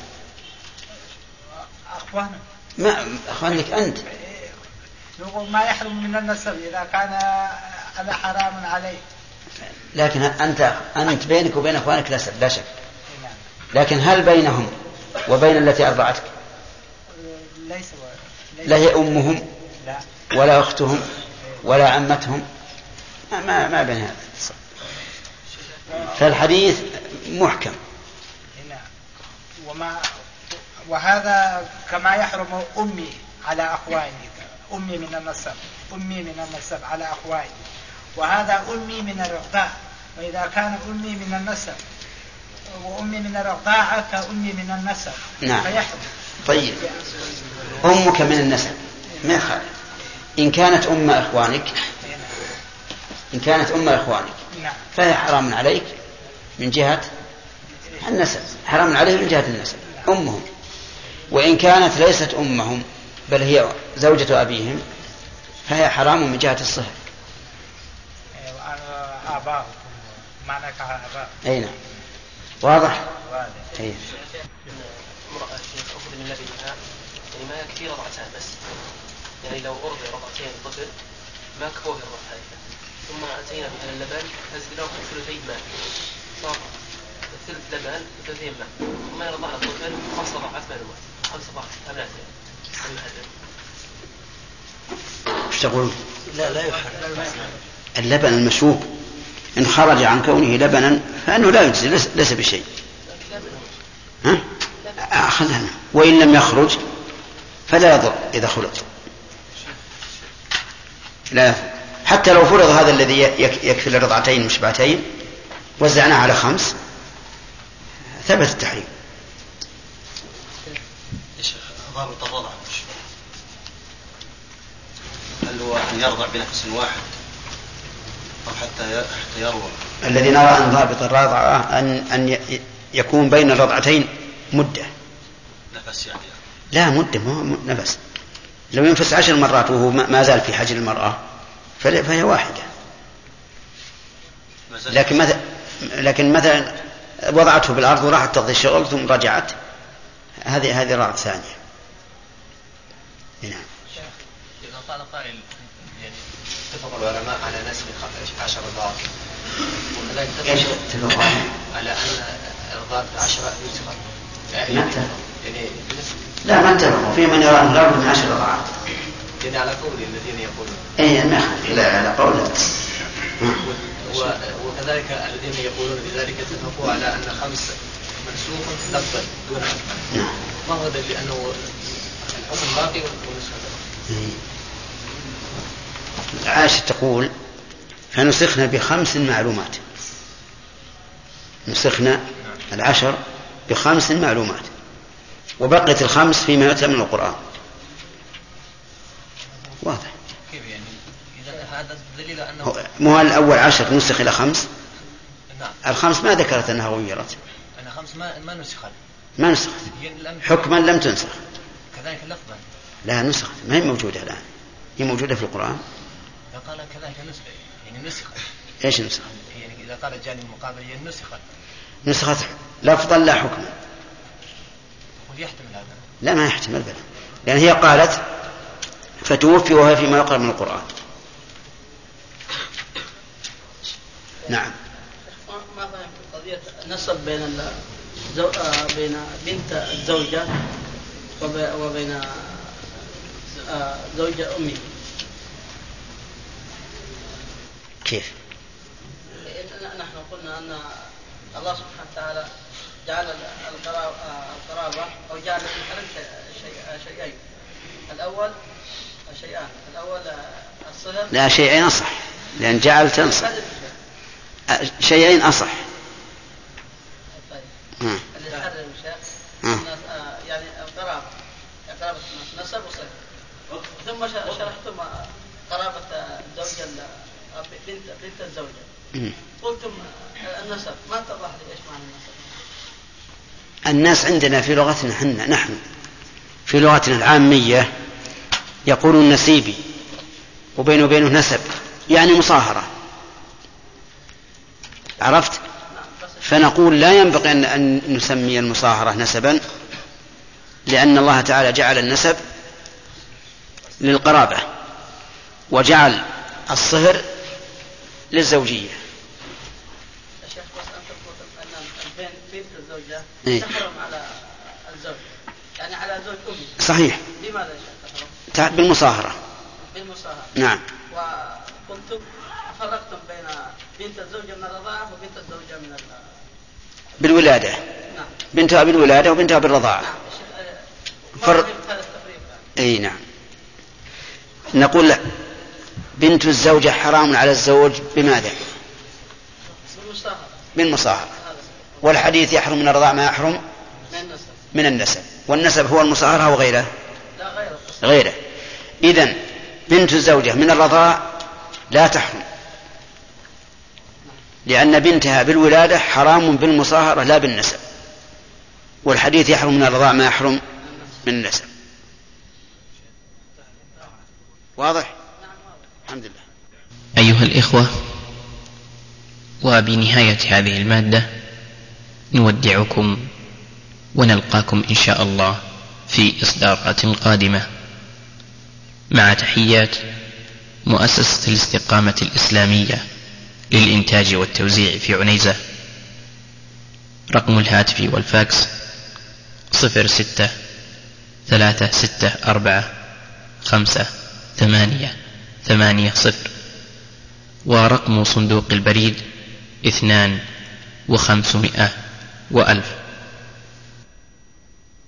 أخوانك أنت نقول ما يحرم من النسب إذا كان هذا حرام عليه. لكن أنت بينك وبين أخوانك نسب لا شك، لكن هل بينهم وبين التي أرضعتك لا هي أمهم ولا أختهم ولا عمتهم؟ ما بين هذا. فالحديث محكم. وهذا كما يحرم أمي على أخواني، أمي من النسب على أخواني، وهذا أمي من الرضاعة، وإذا كان أمي من النسب وأمي من الرضاعة كأمي من النسب. نعم. فيحرم. طيب، أمك من النسب ما يخالف إن كانت أم إخوانك، فهي حرام عليك من جهة النسب، حرام عليه من جهة النسب أمهم. وإن كانت ليست أمهم بل هي زوجة أبيهم فهي حرام من جهة الصهر. آباء معنى كآباء. أي نعم، واضح. امرأة شيخ أخذ من لبنها، يعني ما يكفي رضعتها بس، يعني لو أرضي رضعتين الطفل ما كفوه الرضعتين، ثم أتينا مثلا اللبن نزلناه ثلثي ماء، صار ثلث لبن وثلثين ماء ثم يرضع الطفل 5 رضعات معلومات 5 أبناء ايش تقول؟ لا يفعل. اللبن المشوب إن خرج عن كونه لبنا فإنه لا يجزي ليس بشيء. أخذنا وإن لم يخرج فلا يضر إذا خلط لا يضر. حتى لو فرض هذا الذي يكفي لرضعتين مشبعتين وزعناه على 5 ثبت التحريم. يا شيخ ضابط الرضع هل هو أن يرضع بنفس واحد أو حتى يروى؟ الذي نرى أن ضابط الرضعة أن يكون بين الرضعتين مدة نفس يعني. لا مدة ما نفس. لو ينفس 10 مرات وهو ما زال في حجر المرأة فهي واحدة. لكن مثلا وضعته بالأرض وراحت تقضي الشغل ثم رجعت هذه رضعة ثانية. نعم. إذا قال قائل يعني اتفق العلماء على نسخ 10 رضعات وكذلك اتفقوا على أن الرضاعة 10 ينسخ يعني لا ما اتفقوا. في من يرى أن لابد من 10 رضعات يعني على قول الذين يقولون لا على قول وكذلك الذين يقولون بذلك اتفقوا على أن 5 منسوخ لفظا دون حكم. ما هو دليل أنه الحكم باقي والنسخ عائشة تقول فنسخنا ب5 معلومات. نسخنا 10 ب5 معلومات وبقيت 5 فيما يتلى من القرآن. واضح. كيف يعني إذا هذا دليل أنه مو الأول 10 نسخ إلى 5. نعم. ال5 ما ذكرت أنها غيرت. أنا 5 ما نسخت. ما نسخت. حكما لم تنسخ. كذلك لفظا. لا نسخت ما هي موجودة الآن. هي موجودة في القرآن. إذا قال كذلك نسخ يعني نسخت. إيش نسخت؟ يعني إذا قال الجانب المقابل هي نسخت. نسخت لفظا لا حكما. يحتمل هذا؟ لا ما يحتمل بل. لأن هي قالت فتوفي وهي فيما يقرأ من القرآن. نعم. ما فهمت قضية النسب بين بنت الزوجة وبين زوجة أمي. كيف؟ نحن قلنا أن الله سبحانه وتعالى جعل القرابة أو جعل الحرم شيئين. الأول شيئان. الأول الصهر. لا شيئين أصح لأن جعل تنصح. شيئين أصح. طيب. اللي يحرم الشيخ يعني القرابة نسب وصهر. ثم شرحتم قرابة الزوجة بنت الزوجة. قلتم النسب ما اتضح لي ايش معنى النسب. الناس عندنا في لغتنا نحن في لغتنا العامية يقولون نسيبي وبينه وبينه نسب يعني مصاهرة. عرفت؟ فنقول لا ينبغي أن نسمي المصاهرة نسبا لأن الله تعالى جعل النسب للقرابة وجعل الصهر للزوجية. الشيخ بس أنت قلت أن بنت الزوجة تحرم على الزوج يعني على زوج أمي. صحيح. لماذا يا شيخ تحرم؟ بالمصاهرة. نعم. وقلتم فرقتم بين بنت الزوجة من الرضاعة وبنت الزوجة من بالولادة. نعم. بنتها بالولادة وبنتها بالرضاعة. نعم. فرق. أي نعم. نقول لا. بنت الزوجة حرام على الزوج بماذا؟ بالمصاهرة. والحديث يحرم من الرضاعة ما يحرم من النسب. والنسب هو المصاهرة أو غيره؟ لا غيره. إذن بنت الزوجة من الرضاعة لا تحرم لأن بنتها بالولادة حرام بالمصاهرة لا بالنسب. والحديث يحرم من الرضاعة ما يحرم من النسب. واضح؟ الحمد لله. أيها الإخوة، وبنهاية هذه المادة نودعكم ونلقاكم إن شاء الله في إصدارات قادمة مع تحيات مؤسسة الاستقامة الإسلامية للإنتاج والتوزيع في عنيزة. رقم الهاتف والفاكس 06-364-5-8-8-0. ورقم صندوق البريد 2 و500 و1000.